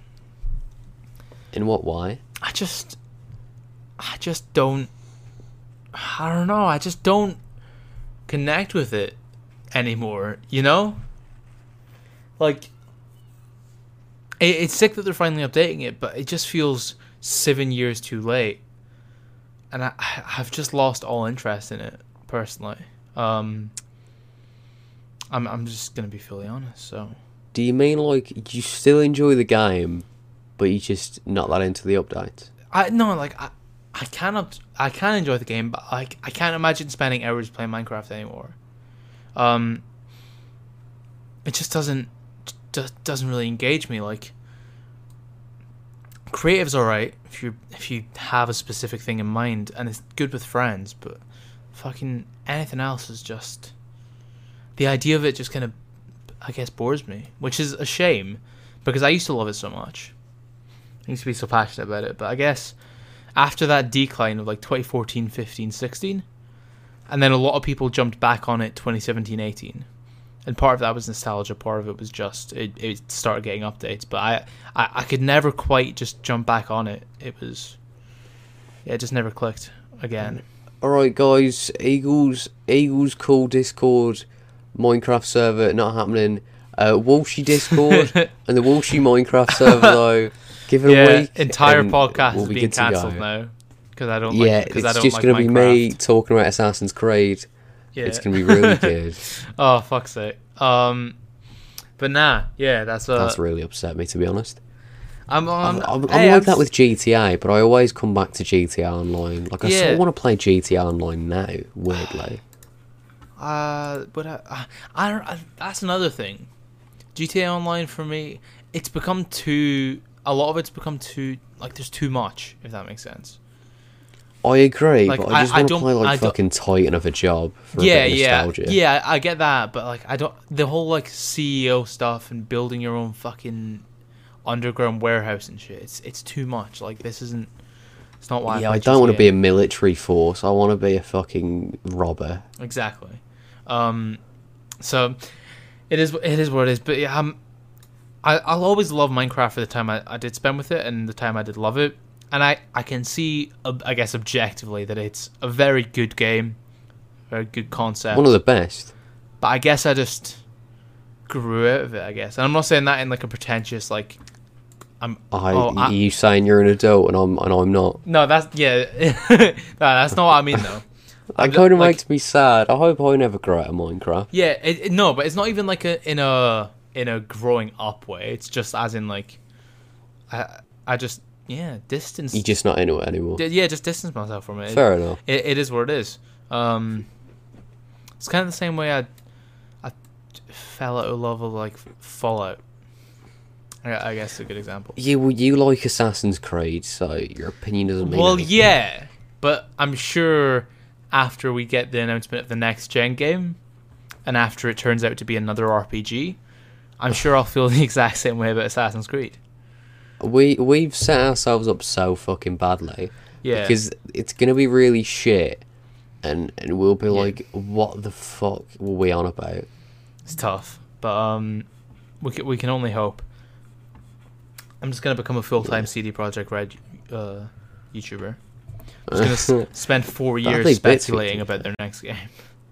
S1: In what way?
S2: I just, I just don't. I don't know. I just don't connect with it anymore. You know, like it, it's sick that they're finally updating it, but it just feels seven years too late, and I, I've just lost all interest in it personally. Um, I'm, I'm just gonna be fully honest. So.
S1: Do you mean like you still enjoy the game, but you just not that into the updates?
S2: I no, like I, I cannot, I can enjoy the game, but like I can't imagine spending hours playing Minecraft anymore. Um, it just doesn't, just doesn't really engage me. Like, creative's alright if you if you have a specific thing in mind, and it's good with friends, but fucking anything else is just, the idea of it just kind of, I guess, bores me, which is a shame, because I used to love it so much. I used to be so passionate about it, but I guess after that decline of like twenty fourteen, fifteen, sixteen, and then a lot of people jumped back on it twenty seventeen, eighteen, and part of that was nostalgia, part of it was just it, it started getting updates, but I, I I could never quite just jump back on it. It was, yeah, it just never clicked again.
S1: Alright guys, Eagles Eagles Call Discord Minecraft server not happening. Uh, Walshy Discord and the Walshy Minecraft server though. Give it
S2: Yeah,
S1: a week.
S2: entire
S1: and
S2: podcast
S1: we'll
S2: is
S1: be
S2: being
S1: good to go.
S2: cancelled now because I don't.
S1: Yeah,
S2: like, cause
S1: it's
S2: I don't
S1: just
S2: like
S1: gonna be me
S2: Minecraft.
S1: talking about Assassin's Creed.
S2: Yeah.
S1: It's gonna be really good.
S2: Oh fuck's sake. Um, but nah, yeah, that's uh.
S1: That's really upset me, to be honest.
S2: I'm
S1: I'm,
S2: I'm,
S1: I'm,
S2: hey,
S1: I'm like
S2: I'm
S1: that
S2: s-
S1: with G T A, but I always come back to G T A Online. Like I sort
S2: Yeah.
S1: of want to play G T A Online now. Weirdly,
S2: Uh, but I, I, I don't. I, that's another thing. G T A Online for me, it's become too. A lot of it's become too like there's too much. If that makes sense.
S1: I agree,
S2: Like,
S1: but I just
S2: I- I
S1: want to
S2: don't-
S1: play
S2: I
S1: like
S2: don't-
S1: fucking Titan of a job for
S2: Yeah,
S1: a bit of
S2: yeah,
S1: nostalgia.
S2: yeah. I get that, but like I don't. The whole like C E O stuff and building your own fucking underground warehouse and shit. It's it's too much. Like this isn't. It's not why.
S1: Yeah,
S2: I,
S1: I
S2: play
S1: don't want to
S2: G T A.
S1: be a military force. I want to be a fucking robber.
S2: Exactly. Um, so it is it is what it is. But yeah, um, I I'll always love Minecraft for the time I, I did spend with it and the time I did love it. And I, I can see, ob- I guess, objectively that it's a very good game, very good concept.
S1: One of the best.
S2: But I guess I just grew out of it, I guess. And I'm not saying that in like a pretentious, like, I'm.
S1: I,
S2: oh, I
S1: you saying you're an adult and I'm and I'm not.
S2: no, that's yeah. no, that's not what I mean though.
S1: That
S2: I'm
S1: kind of
S2: like-
S1: makes me sad. I hope I never grow out of Minecraft.
S2: Yeah, it, it- no, but it's not even like a in a in a growing up way. It's just as in like, I I just yeah distance.
S1: You're just not into it anymore.
S2: di- yeah, just distance myself from it.
S1: Fair enough.
S2: It, it is what it is. Um, it's kind of the same way I I fell out of love of like Fallout. I, I guess a good example.
S1: You well, you like Assassin's Creed, so your opinion doesn't mean
S2: Well,
S1: anything.
S2: yeah, but I'm sure after we get the announcement of the next gen game, and after it turns out to be another R P G, I'm sure I'll feel the exact same way about Assassin's Creed.
S1: We we've set ourselves up so fucking badly.
S2: Yeah,
S1: Because it's gonna be really shit, and and we'll be
S2: Yeah.
S1: like, what the fuck were we on about?
S2: it's tough, but um, we can, we can only hope. I'm just gonna become a full time C D Projekt Red uh, YouTuber. I'm just gonna s- spend four
S1: That'd
S2: years
S1: be bits for you,
S2: speculating
S1: to be
S2: about their next game.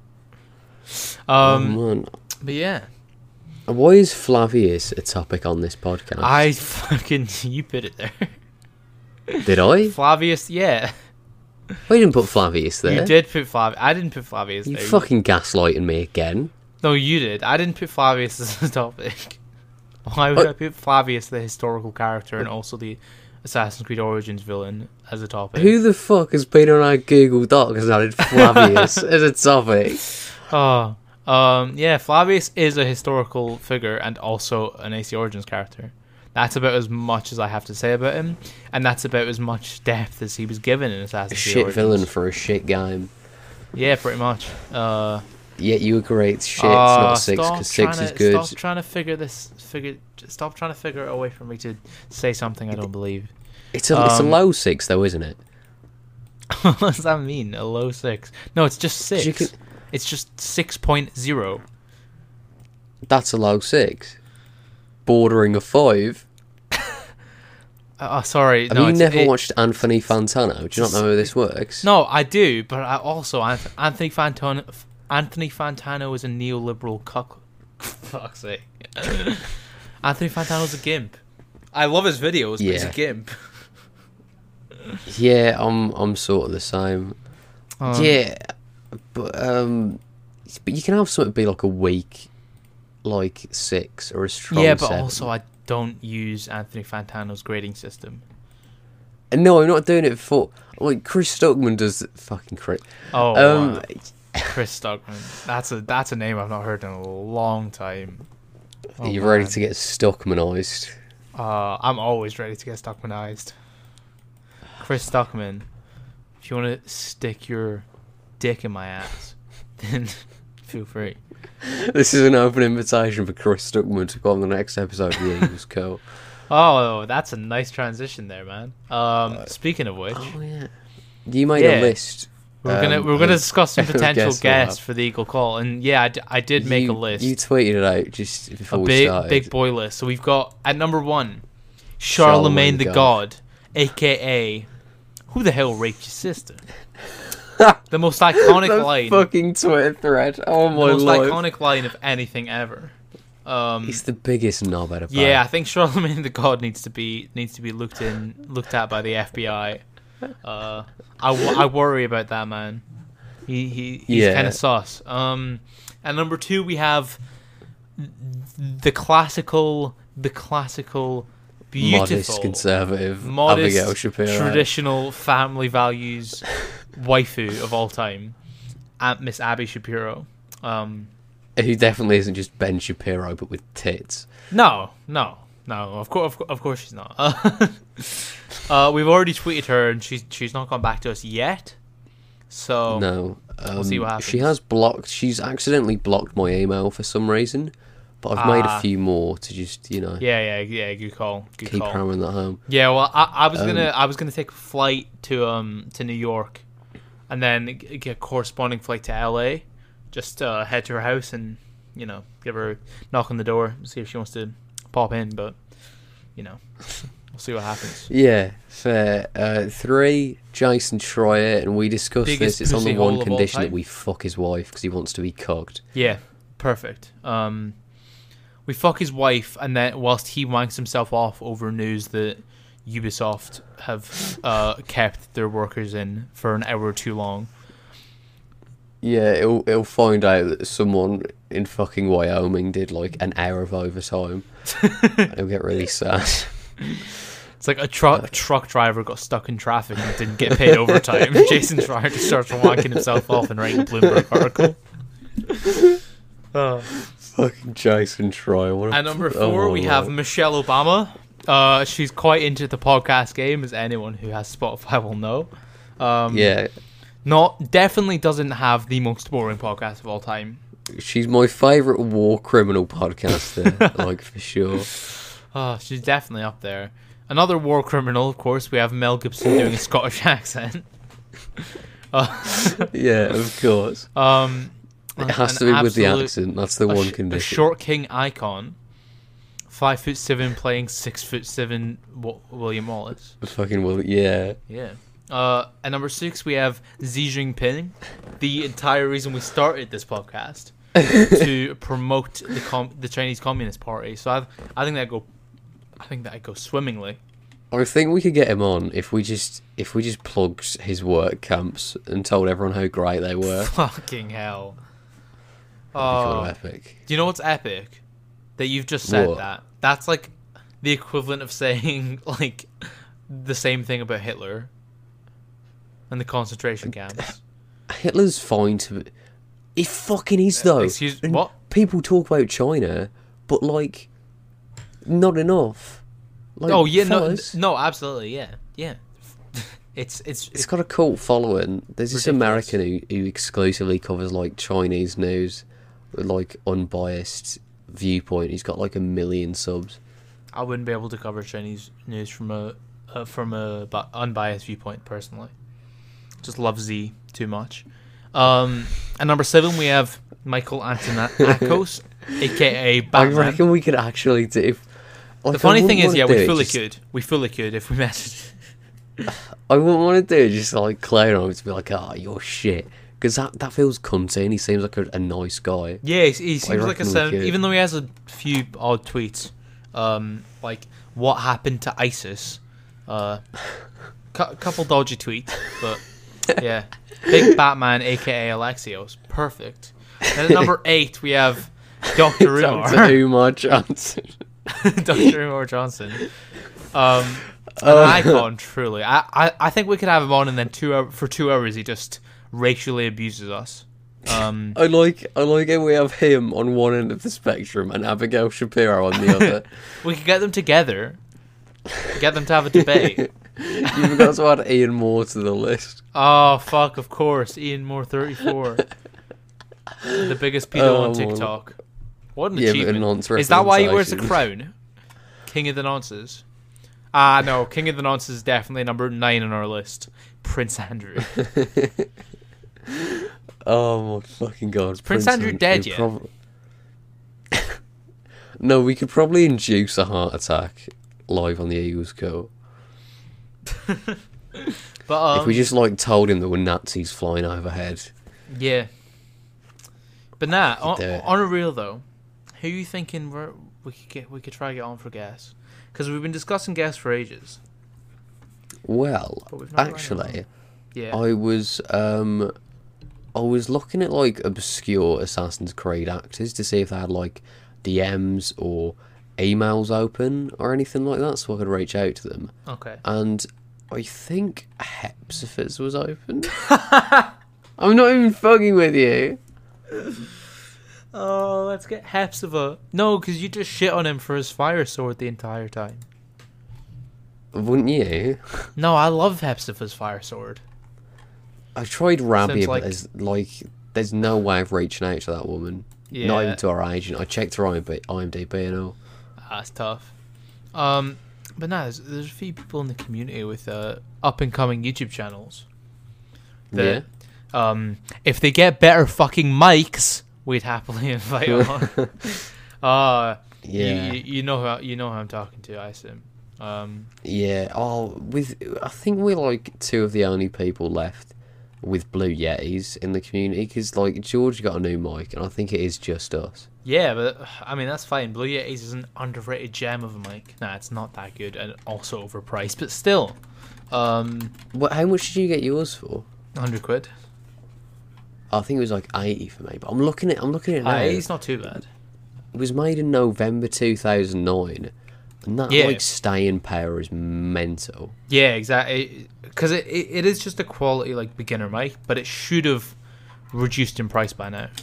S1: Oh,
S2: Um,
S1: man.
S2: but yeah,
S1: Why is Flavius a topic on this podcast?
S2: I fucking you put it there.
S1: Did I?
S2: Flavius, yeah.
S1: I didn't put Flavius there.
S2: You did put Flavius. I didn't put Flavius
S1: You
S2: there.
S1: fucking gaslighting me again.
S2: No, you did. I didn't put Flavius as a topic. Why would
S1: I-
S2: I put Flavius, the historical character, and also the Assassin's Creed Origins villain, as a topic?
S1: Who the fuck has been on our Google Docs and added Flavius as a topic?
S2: Oh, um, yeah, Flavius is a historical figure and also an A C Origins character. That's about as much as I have to say about him, and that's about as much depth as he was given in
S1: A
S2: Assassin's Creed
S1: shit
S2: Origins.
S1: villain for a shit game.
S2: Yeah, pretty much. Uh,
S1: Yet you agree it's shit, it's
S2: uh,
S1: not six,
S2: stop
S1: because six
S2: trying
S1: is
S2: to-
S1: good.
S2: Stop trying to figure this. Figure. Stop trying to figure it away from me to say something I don't believe.
S1: It's a, it's a
S2: um,
S1: low six though, isn't it?
S2: What does that mean? A low six? No, it's just
S1: 'Cause
S2: six.
S1: you could-
S2: It's just six point zero.
S1: That's a low six. Bordering a five.
S2: Uh, oh, sorry.
S1: Have
S2: no,
S1: you
S2: it's-
S1: never
S2: it-
S1: watched Anthony Fantano? Do you not know how this works?
S2: No, I do, but I also Anth- Anthony Fantano. Anthony Fantano is a neoliberal cuck. Fuck's sake. Anthony Fantano's a gimp. I love his videos, but he's a
S1: Yeah.
S2: gimp.
S1: Yeah, I'm I'm sort of the same.
S2: Um,
S1: yeah, but um, but you can have something be like a weak, like six or a strong.
S2: Yeah, but
S1: seven.
S2: also I don't use Anthony Fantano's grading system.
S1: And no, I'm not doing it for like Chris Stockman does fucking crit.
S2: Oh,
S1: Um,
S2: wow. Chris Stockman. That's a that's a name I've not heard in a long time. Oh,
S1: Are you ready
S2: man.
S1: to get Stockmanized?
S2: Uh, I'm always ready to get Stockmanized. Chris Stockman, if you want to stick your dick in my ass, then feel free.
S1: This is an open invitation for Chris Stockman to go on the next episode of the Eagles Co.
S2: Oh, that's a nice transition there, man. Um, speaking of which,
S1: Oh yeah, you made
S2: Yeah.
S1: a list.
S2: we're gonna
S1: um,
S2: we're gonna
S1: of-
S2: discuss some
S1: of
S2: potential
S1: guests we'll
S2: guests
S1: have.
S2: for the Eagle Call, and yeah, I, d- I did make
S1: you,
S2: a list,
S1: You tweeted it out just
S2: a
S1: before we
S2: big
S1: started.
S2: big boy list. So we've got at number one, Charlemagne, the God, aka who the hell raped your sister? The most iconic
S1: the
S2: line.
S1: fucking Twitter thread. Oh
S2: the
S1: my
S2: most
S1: life.
S2: iconic line of anything ever. Um,
S1: He's the biggest knob out of
S2: yeah, I think Charlemagne the God needs to be needs to be looked in looked at by the F B I. Uh, I, w- I worry about that man. He he he's
S1: Yeah.
S2: kind of sus. Um, and number two we have the classical, the classical, beautiful,
S1: Modest, conservative,
S2: modest,
S1: Abigail Shapiro.
S2: traditional family values waifu of all time, Aunt Miss Abby Shapiro. Um,
S1: Who definitely isn't just Ben Shapiro, but with tits.
S2: no, no, no. Of course, of, cour- of course, she's not. uh, we've already tweeted her, and she's she's not gone back to us yet. So
S1: No. Um,
S2: we'll see what
S1: She
S2: happens.
S1: has blocked, she's accidentally blocked my email for some reason, but I've made
S2: Ah.
S1: a few more to just, you know,
S2: yeah, yeah, yeah. Good call. Good
S1: keep
S2: call.
S1: hammering that home.
S2: Yeah, well, I, I was
S1: Um,
S2: gonna I was gonna take a flight to um to New York, and then g- get a corresponding flight to L A, just uh, head to her house and you know give her a knock on the door, see if she wants to pop in. But you know, we'll see what happens.
S1: Yeah, fair. Uh, three, Jason Schreier, and we discussed
S2: Biggest
S1: this. It's on the
S2: pussy hole
S1: one
S2: of all
S1: condition that
S2: time.
S1: we fuck his wife because he wants to be cocked.
S2: Yeah, perfect. Um, we fuck his wife, and then whilst he wanks himself off over news that Ubisoft have uh kept their workers in for an hour too long.
S1: Yeah, he'll, he'll find out that someone in fucking Wyoming did like an hour of overtime. And he'll get really sad.
S2: It's like a truck a truck driver got stuck in traffic and didn't get paid overtime. Jason Schreier just starts wanking himself off and writing a Bloomberg article. Uh,
S1: Fucking Jason Schreier. What a
S2: At number
S1: oh
S2: four,
S1: my
S2: we have
S1: Lord.
S2: Michelle Obama. Uh, she's quite into the podcast game, as anyone who has Spotify will know. Um,
S1: Yeah,
S2: Not definitely doesn't have the most boring podcast of all time.
S1: she's my favourite war criminal podcaster, like for sure.
S2: Oh, she's definitely up there. Another war criminal, of course. We have Mel Gibson doing a Scottish accent. Uh,
S1: Yeah, of course.
S2: um,
S1: It has
S2: an
S1: to be with the
S2: absolute-
S1: accent. That's the
S2: a
S1: one
S2: sh-
S1: condition.
S2: A short king icon, five foot seven, playing six foot seven. Wa- William Wallace.
S1: Fucking will. Yeah.
S2: Yeah. Uh, at number six, we have Xi Jinping, the entire reason we started this podcast to promote the com- the Chinese Communist Party. So I, I think that go, I think that goes swimmingly.
S1: I think we could get him on if we just if we just plugged his work camps and told everyone how great they were.
S2: Fucking hell.
S1: That'd be kind
S2: Oh,
S1: of epic.
S2: do you know what's epic? That you've just said
S1: What?
S2: that. That's like the equivalent of saying like the same thing about Hitler and the concentration camps.
S1: Hitler's fine to. He fucking is though.
S2: Excuse
S1: And
S2: what?
S1: People talk about China, but like, not enough. Like,
S2: Oh yeah,
S1: fellas,
S2: no, no, absolutely, yeah, yeah. It's it's
S1: It's got a cult following. There's this
S2: Ridiculous.
S1: American who, who exclusively covers like Chinese news with like unbiased viewpoint. He's got like a million subs.
S2: I wouldn't be able to cover Chinese news from a uh, from a bu- unbiased viewpoint personally. Just love Z too much. Um, at number seven we have Michael Antonakos, aka
S1: I
S2: Batman.
S1: reckon we could actually do. If, like,
S2: The
S1: I
S2: funny
S1: wouldn't
S2: thing is,
S1: wanna
S2: yeah,
S1: do
S2: we
S1: it
S2: fully
S1: just-
S2: could. We fully could if we messaged.
S1: I wouldn't want to do it just like clown on him to be like, ah, oh, you're shit. Because that, that feels cunty and he seems like a, a nice guy.
S2: Yeah, he, he seems like a
S1: reckon we
S2: sound,
S1: could.
S2: even though he has a few odd tweets, um, like what happened to ISIS, uh, cu- couple dodgy tweets, but yeah, big Batman, aka Alexios, perfect. And at number eight we have Doctor
S1: Doctor
S2: Umar,
S1: Umar Johnson.
S2: Doctor Umar Johnson, um, an
S1: Oh.
S2: icon truly. I, I I think we could have him on, and then two hour, for two hours he just racially abuses us. Um,
S1: I like I like how we have him on one end of the spectrum and Abigail Shapiro on the other.
S2: we could get them together, get them to have a debate.
S1: You forgot to add Ian Moore to the list.
S2: Oh fuck! Of course, Ian Moore, thirty-four, the biggest pedo
S1: Oh,
S2: on
S1: well.
S2: TikTok. What an
S1: Yeah, but a
S2: achievement!
S1: nonce
S2: Is that why he wears a
S1: representation.
S2: crown? King of the nonces. Ah, no, King of the nonces is definitely number nine on our list. Prince Andrew.
S1: Oh my fucking god!
S2: Prince Andrew dead yet?
S1: prob- No, we could probably induce a heart attack live on the Eagles Go.
S2: But um,
S1: if we just like told him there were Nazis flying overhead.
S2: yeah. But nah, on,
S1: do it.
S2: on a real though, who you thinking we're, we could get? We could try to get on for guests because we've been discussing guests for ages.
S1: Well,
S2: But we've not run
S1: actually,
S2: it. Yeah.
S1: I was um, I was looking at like obscure Assassin's Creed actors to see if they had like D Ms or emails open or anything like that, so I could reach out to them.
S2: Okay.
S1: And I think Hepsiphus was open. I'm not even fucking with you.
S2: Oh, let's get Hepzibah. No, because you just shit on him for his fire sword the entire time.
S1: Wouldn't you?
S2: No, I love Hepzibah's fire sword.
S1: I tried Rabia,
S2: Sounds like-
S1: but there's like there's no way of reaching out to that woman.
S2: Yeah,
S1: Not even to our agent. I checked her IMDb and all.
S2: that's tough. Um, but no, there's, there's a few people in the community with uh, up and coming YouTube channels. That, yeah. Um, if they get better fucking mics, we'd happily invite them on. uh,
S1: Yeah.
S2: You, you, you know how you know who I'm talking to, I assume. Um,
S1: Yeah. Oh, with I think we're like two of the only people left with Blue Yetis in the community, because like George got a new mic, and I think it is just us.
S2: yeah, but I mean that's fine. Blue Yetis is an underrated gem of a mic. Nah, it's not that good, and also overpriced, but still. Um,
S1: What? How much did you get yours for?
S2: hundred quid.
S1: I think it was like eighty for me, but I'm looking at I'm looking at it now.
S2: Uh, it's not too bad.
S1: It was made in November two thousand nine, and that
S2: Yeah.
S1: like staying power is mental.
S2: Yeah, exactly. Because it, it, it is just a quality like beginner mic, but it should have reduced in price by now.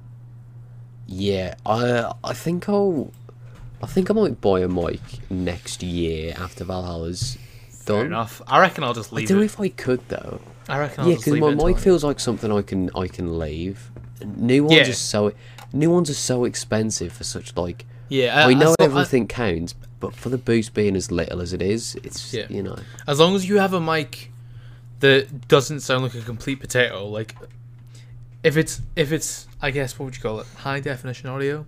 S1: Yeah, I I think I'll I think I might buy a mic next year after Valhalla's
S2: Fair
S1: done.
S2: enough. I reckon I'll just
S1: I
S2: leave
S1: don't know
S2: it.
S1: if I could though.
S2: I reckon I'll
S1: Yeah,
S2: just
S1: because
S2: leave
S1: my
S2: it.
S1: mic
S2: until-
S1: feels like something I can I can leave. New ones
S2: Yeah.
S1: are so new ones are so expensive for such like.
S2: Yeah,
S1: I know
S2: as, lo-
S1: everything counts, but for the boost being as little as it is, it's
S2: Yeah.
S1: you know.
S2: as long as you have a mic that doesn't sound like a complete potato, like if it's if it's I guess what would you call it, high definition audio.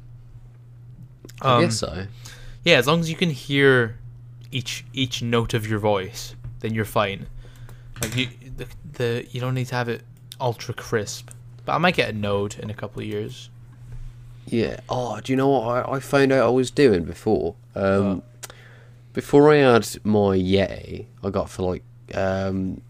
S1: I
S2: Um,
S1: guess so.
S2: Yeah, as long as you can hear each each note of your voice, then you're fine. Like you, the, the you don't need to have it ultra crisp. But I might get a Node in a couple of years.
S1: Yeah. Oh, do you know what I, I found out I was doing before? Um, before I had my Yeti, I got for like um,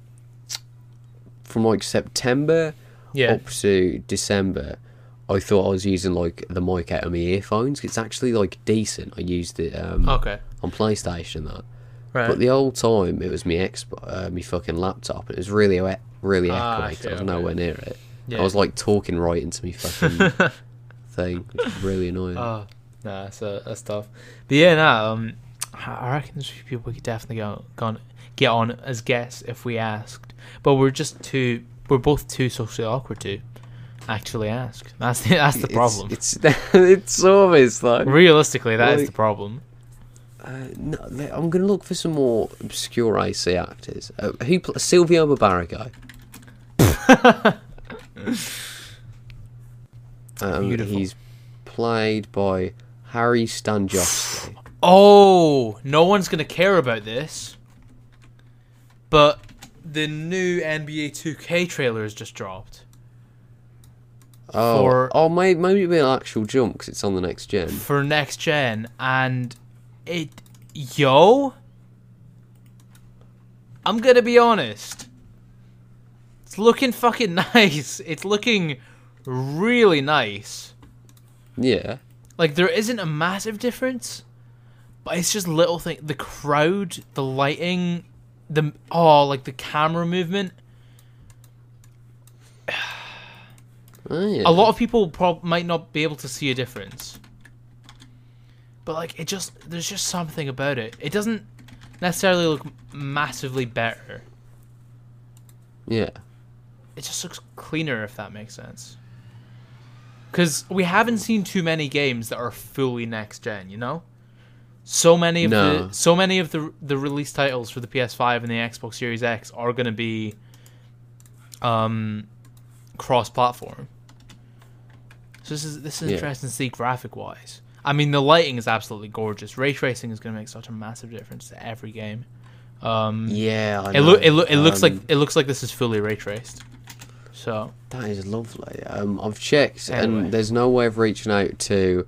S1: from like September
S2: Yeah.
S1: up to December. I thought I was using like the mic out of my earphones. It's actually like decent. I used it um,
S2: Okay.
S1: on PlayStation and that.
S2: Right.
S1: But the whole time it was my Xbox, uh, my fucking laptop, and it was really, e- really
S2: Ah,
S1: echoey. 'cause
S2: shit,
S1: I was
S2: okay.
S1: nowhere near it.
S2: Yeah.
S1: I was like talking right into me fucking thing, which is really annoying.
S2: Oh, nah, that's, uh, that's tough. But yeah, nah, um, I I reckon there's a few people we could definitely go, go on, get on as guests if we asked. But we're just too, we're both too socially awkward to actually ask. That's the, that's the problem.
S1: It's it's, it's obvious though.
S2: Realistically, that is
S1: like-
S2: the problem.
S1: Uh, no, le- I'm gonna look for some more obscure A C actors. Uh, who pl- Silvio Barbarigo. um,
S2: Beautiful.
S1: he's played by Harry Stanjowski.
S2: Oh, no one's gonna care about this. But the new N B A two K trailer has just dropped.
S1: Oh,
S2: For-
S1: oh, maybe maybe it'll be an actual jump because it's on the next gen.
S2: For next gen, and it, yo, I'm gonna be honest, it's looking fucking nice. It's looking really nice.
S1: Yeah.
S2: Like there isn't a massive difference, but it's just little thing. The crowd, the lighting, the oh, like the camera movement.
S1: Oh, yeah.
S2: A lot of people prob- might not be able to see a difference. But like it just there's just something about it. It doesn't necessarily look massively better.
S1: Yeah.
S2: It just looks cleaner, if that makes sense. Because we haven't seen too many games that are fully next gen, you know. So many of
S1: No.
S2: the so many of the the release titles for the P S five and the Xbox Series X are going to be um cross-platform. So this is this is
S1: Yeah.
S2: interesting to see graphic wise. I mean, the lighting is absolutely gorgeous. Ray tracing is going to make such a massive difference to every game. Um,
S1: Yeah. I
S2: it look
S1: know.
S2: it, look it looks like
S1: Um,
S2: it looks like this is fully ray traced. So
S1: That is lovely. Um, I've checked,
S2: Anyway.
S1: and there's no way of reaching out to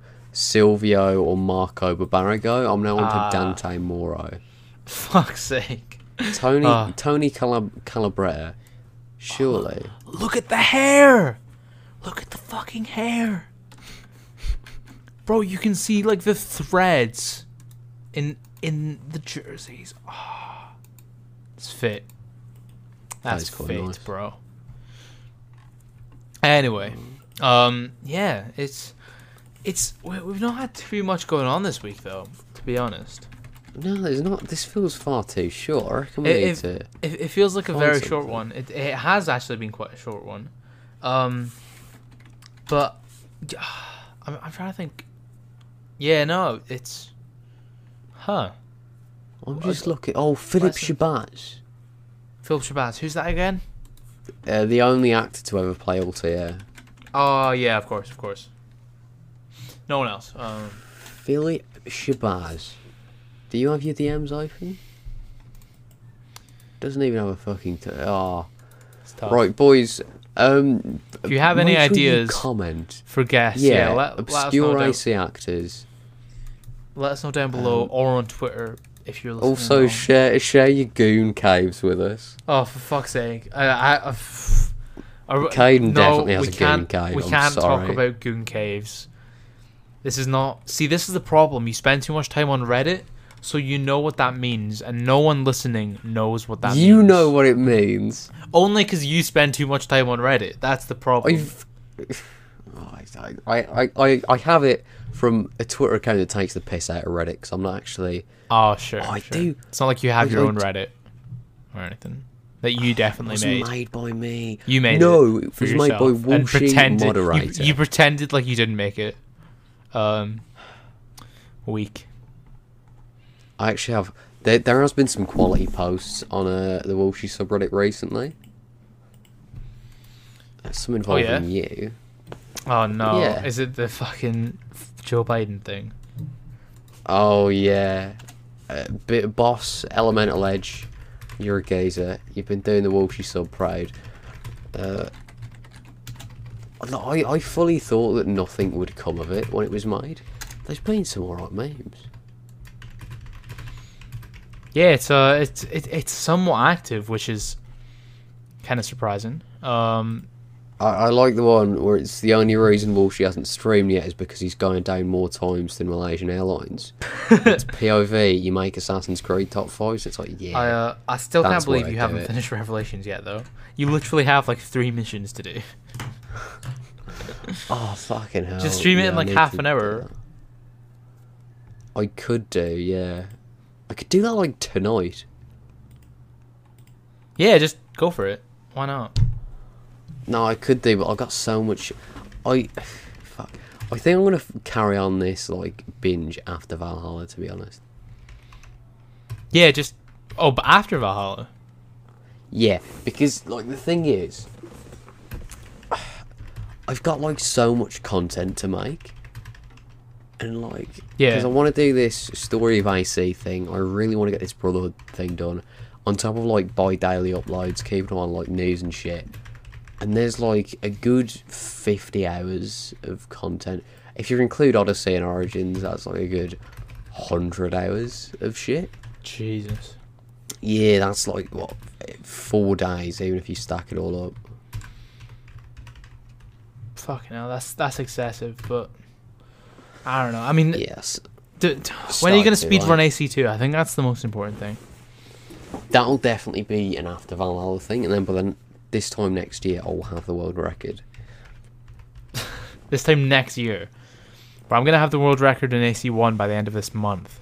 S1: Silvio or Marco Barbarigo. I'm now on
S2: Ah.
S1: to Dante Moro.
S2: fuck's sake.
S1: Tony
S2: Ah.
S1: Tony Calab- Calabretta. Surely.
S2: Look at the hair! Look at the fucking hair! Bro, you can see like the threads in in the jerseys. Oh, it's fit. That's
S1: That is quite
S2: fit,
S1: nice.
S2: bro. Anyway, um, yeah, it's it's we- we've not had too much going on this week though, to be honest.
S1: No, there's not. This feels far too short. I reckon we
S2: It,
S1: need
S2: it,
S1: to.
S2: it, it feels like a
S1: find
S2: very
S1: something.
S2: short one. It it has actually been quite a short one, um, but I'm I'm trying to think. Yeah, no, it's, huh?
S1: I'm just looking. Oh, Philip
S2: Listen.
S1: Shabazz.
S2: Philip Shabazz. Who's that again?
S1: Uh, the only actor to ever play Altair.
S2: Oh yeah, of course, of course. No one else. Um,
S1: Philip Shabazz. Do you have your D Ms open? Doesn't even have a fucking. T- oh.
S2: it's tough.
S1: Right, boys. Um,
S2: If you have any
S1: make sure you
S2: ideas
S1: comment.
S2: for guests,
S1: Yeah,
S2: yeah, let, let us know
S1: obscure
S2: down,
S1: A C actors.
S2: let us know down below
S1: Um,
S2: or on Twitter if you're listening.
S1: Also,
S2: along.
S1: share share your goon caves with us.
S2: Oh, for fuck's sake! I, I, I, f- I
S1: Caden
S2: no,
S1: definitely has
S2: we
S1: a goon
S2: can't,
S1: cave,
S2: We
S1: I'm
S2: can't
S1: sorry.
S2: talk about goon caves. This is not. See, this is the problem. You spend too much time on Reddit, so you know what that means, and no one listening knows what that means.
S1: You know what it means.
S2: Only because you spend too much time on Reddit. That's the problem.
S1: I've. Oh, I, I, I, I have it from a Twitter account that takes the piss out of Reddit because I'm not actually.
S2: Oh, sure.
S1: I
S2: sure.
S1: do-
S2: It's not like you have
S1: I-
S2: your
S1: I
S2: own
S1: d-
S2: Reddit or anything that you definitely
S1: It
S2: made.
S1: wasn't made by me.
S2: You made
S1: no,
S2: it
S1: it
S2: for
S1: was made by
S2: yourself and
S1: Woolsey
S2: pretended you,
S1: Moderator.
S2: you pretended like you didn't make it. Um, weak.
S1: I actually have. There, there has been some quality posts on uh, the Woolsey subreddit recently. Uh, Some involving
S2: yeah?
S1: you.
S2: Oh no!
S1: Yeah.
S2: Is it the fucking Joe Biden thing?
S1: Oh yeah, uh, bit boss Elemental Edge. You're a gazer. You've been doing the Woolsey sub proud. Uh, I I fully thought that nothing would come of it when it was made. There's been some alright memes.
S2: Yeah, it's uh, it's it, it's somewhat active, which is kind of surprising. Um,
S1: I, I like the one where it's the only reason Woolsey hasn't streamed yet is because he's going down more times than Malaysian Airlines. It's P O V. You make Assassin's Creed top fives. It's like yeah.
S2: I uh, I still can't
S1: That's why
S2: believe
S1: I
S2: you
S1: do
S2: haven't
S1: it.
S2: finished Revelations yet, though. You literally have like three missions to do.
S1: Oh fucking hell!
S2: Just stream it
S1: Yeah,
S2: in
S1: I
S2: like
S1: need
S2: half
S1: to
S2: an
S1: do
S2: hour.
S1: that. I could do, yeah. I could do that like tonight.
S2: Yeah, just go for it. Why not?
S1: No, I could do, but I've got so much. I, fuck. I think I'm gonna f- carry on this like binge after Valhalla. To be honest.
S2: Yeah, just oh, but after Valhalla.
S1: Yeah, because like the thing is, I've got like so much content to make, and like
S2: Yeah.
S1: because I want to do this story of A C thing. I really want to get this Brotherhood thing done. On top of like bi-daily uploads, keeping on like news and shit. And there's like a good fifty hours of content. If you include Odyssey and Origins, that's like a good one hundred hours of shit.
S2: Jesus.
S1: Yeah, that's like, what, four days, even if you stack it all up.
S2: Fucking hell, that's that's excessive, but I don't know. I mean,
S1: Yes.
S2: d- d- when are you gonna
S1: Start to,
S2: speedrun
S1: like-
S2: A C two? I think that's the most important thing.
S1: That'll definitely be an after Valhalla thing, and then by then, this time next year, I'll have the world record.
S2: This time next year. But I'm gonna have the world record in A C one by the end of this month.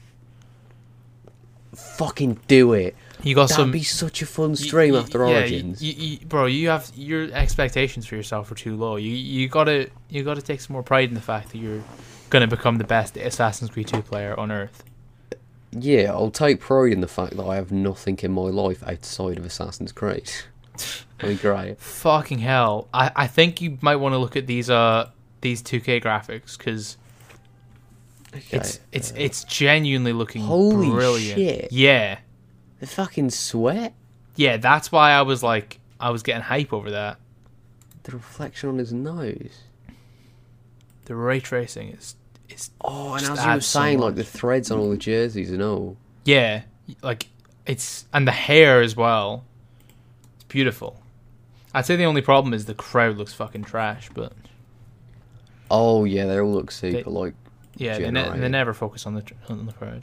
S1: Fucking do it.
S2: You got
S1: That'd
S2: some.
S1: be such a fun
S2: y-
S1: stream
S2: y-
S1: after
S2: yeah,
S1: Origins.
S2: y- y- bro, you have your expectations for yourself are too low. You you gotta you gotta take some more pride in the fact that you're gonna become the best Assassin's Creed two player on Earth.
S1: Yeah, I'll take pride in the fact that I have nothing in my life outside of Assassin's Creed. That'd be great.
S2: Fucking hell! I, I think you might want to look at these uh these two K graphics because it's
S1: Okay,
S2: it's it's genuinely looking
S1: Holy
S2: brilliant.
S1: shit.
S2: Yeah,
S1: The fucking sweat.
S2: yeah. That's why I was like I was getting hype over that.
S1: The reflection on his nose.
S2: The ray tracing is is
S1: Oh, and
S2: Just
S1: as you were
S2: adds so
S1: saying, like
S2: much.
S1: the threads on all the jerseys and all.
S2: yeah like it's and the hair as well. It's beautiful. I'd say the only problem is the crowd looks fucking trash, but
S1: Oh yeah, they all look super
S2: They-
S1: like.
S2: yeah, they, ne- they
S1: generated.
S2: never focus on the tr- on the crowd.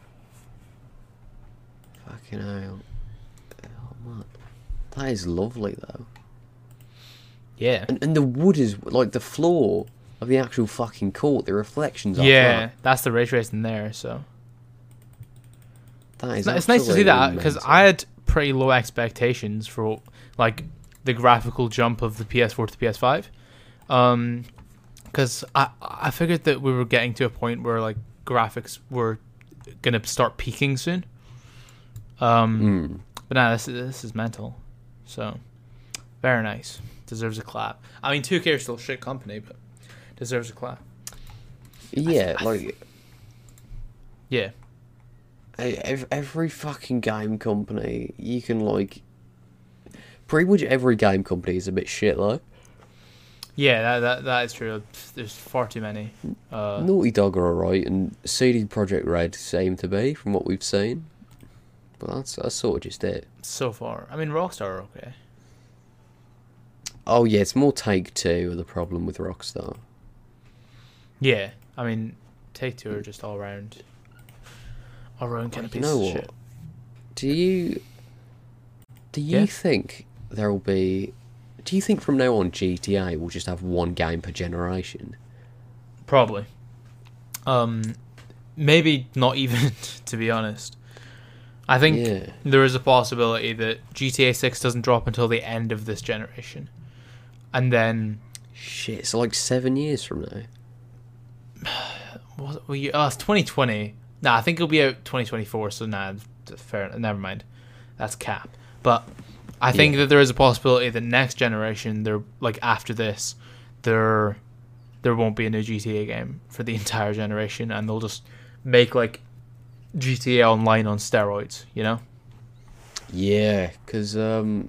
S1: Fucking hell. Oh, man. That is lovely though.
S2: Yeah,
S1: And and the wood is like the floor of the actual fucking court. The reflections. Off
S2: yeah,
S1: that.
S2: that's the ray tracing there. So
S1: That is.
S2: it's, ni- it's nice to see that
S1: absolutely
S2: because
S1: mental.
S2: I had pretty low expectations for like the graphical jump of the P S four to the P S five. Um, because I I figured that we were getting to a point where like graphics were gonna start peaking soon. Um,
S1: Mm.
S2: but now this is this is mental. So very nice. Deserves a clap. I mean, two K are still shit company, but deserves a clap.
S1: Yeah,
S2: I-
S1: like
S2: Yeah.
S1: e- ev- every fucking game company, you can like. Pretty much every game company is a bit shit though.
S2: Yeah, that, that that is true. There's far too many. Uh,
S1: Naughty Dog are alright, and C D Projekt Red seem to be from what we've seen. But that's that's sort of just it.
S2: so far. I mean, Rockstar are okay.
S1: Oh yeah, it's more Take Two are the problem with Rockstar.
S2: Yeah, I mean, Take Two are just all around, all around kind of
S1: You
S2: pieces
S1: know
S2: of
S1: what?
S2: shit.
S1: Do you do you
S2: Yeah?
S1: think there will be? Do you think from now on G T A will just have one game per generation?
S2: Probably. Um, maybe not even. To be honest, I think
S1: Yeah.
S2: there is a possibility that G T A Six doesn't drop until the end of this generation, and then
S1: Shit, so like seven years from now.
S2: what? Well, you, oh, it's twenty twenty. Nah, I think it'll be out twenty twenty-four. So nah, fair. Never mind. That's cap. But I think
S1: Yeah.
S2: that there is a possibility that next generation, they're like after this, there there won't be a new G T A game for the entire generation, and they'll just make like G T A Online on steroids. You know?
S1: Yeah, because um,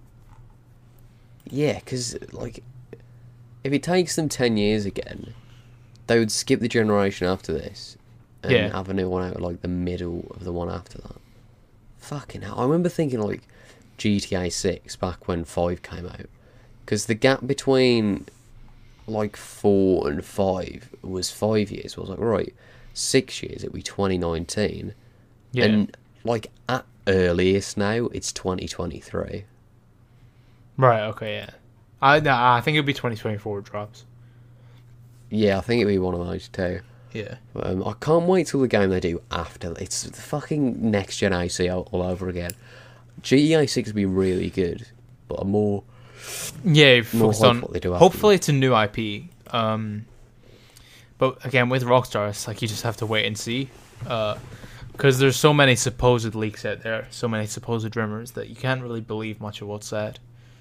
S1: yeah, because like, if it takes them ten years again, they would skip the generation after this, and
S2: Yeah.
S1: have a new one out like the middle of the one after that. Fucking hell! I remember thinking like G T A Six back when Five came out, because the gap between like four and five was five years. I was like, right, six years it'd be twenty nineteen,
S2: Yeah.
S1: and like at earliest now it's twenty twenty-three.
S2: Right. Okay. Yeah. I no, I think it'll be twenty twenty-four drops.
S1: Yeah, I think it'd be one of those two.
S2: Yeah.
S1: Um, I can't wait till the game they do after. It's the fucking next gen A C all, all over again. G T A six would be really good, but a more
S2: Yeah,
S1: more
S2: focused
S1: hype
S2: on.
S1: what they do after.
S2: Hopefully, it's a new I P. Um, but again, with Rockstar, it's like you just have to wait and see, because there's so many supposed leaks out there, so many supposed rumors that you can't really believe much of what's said.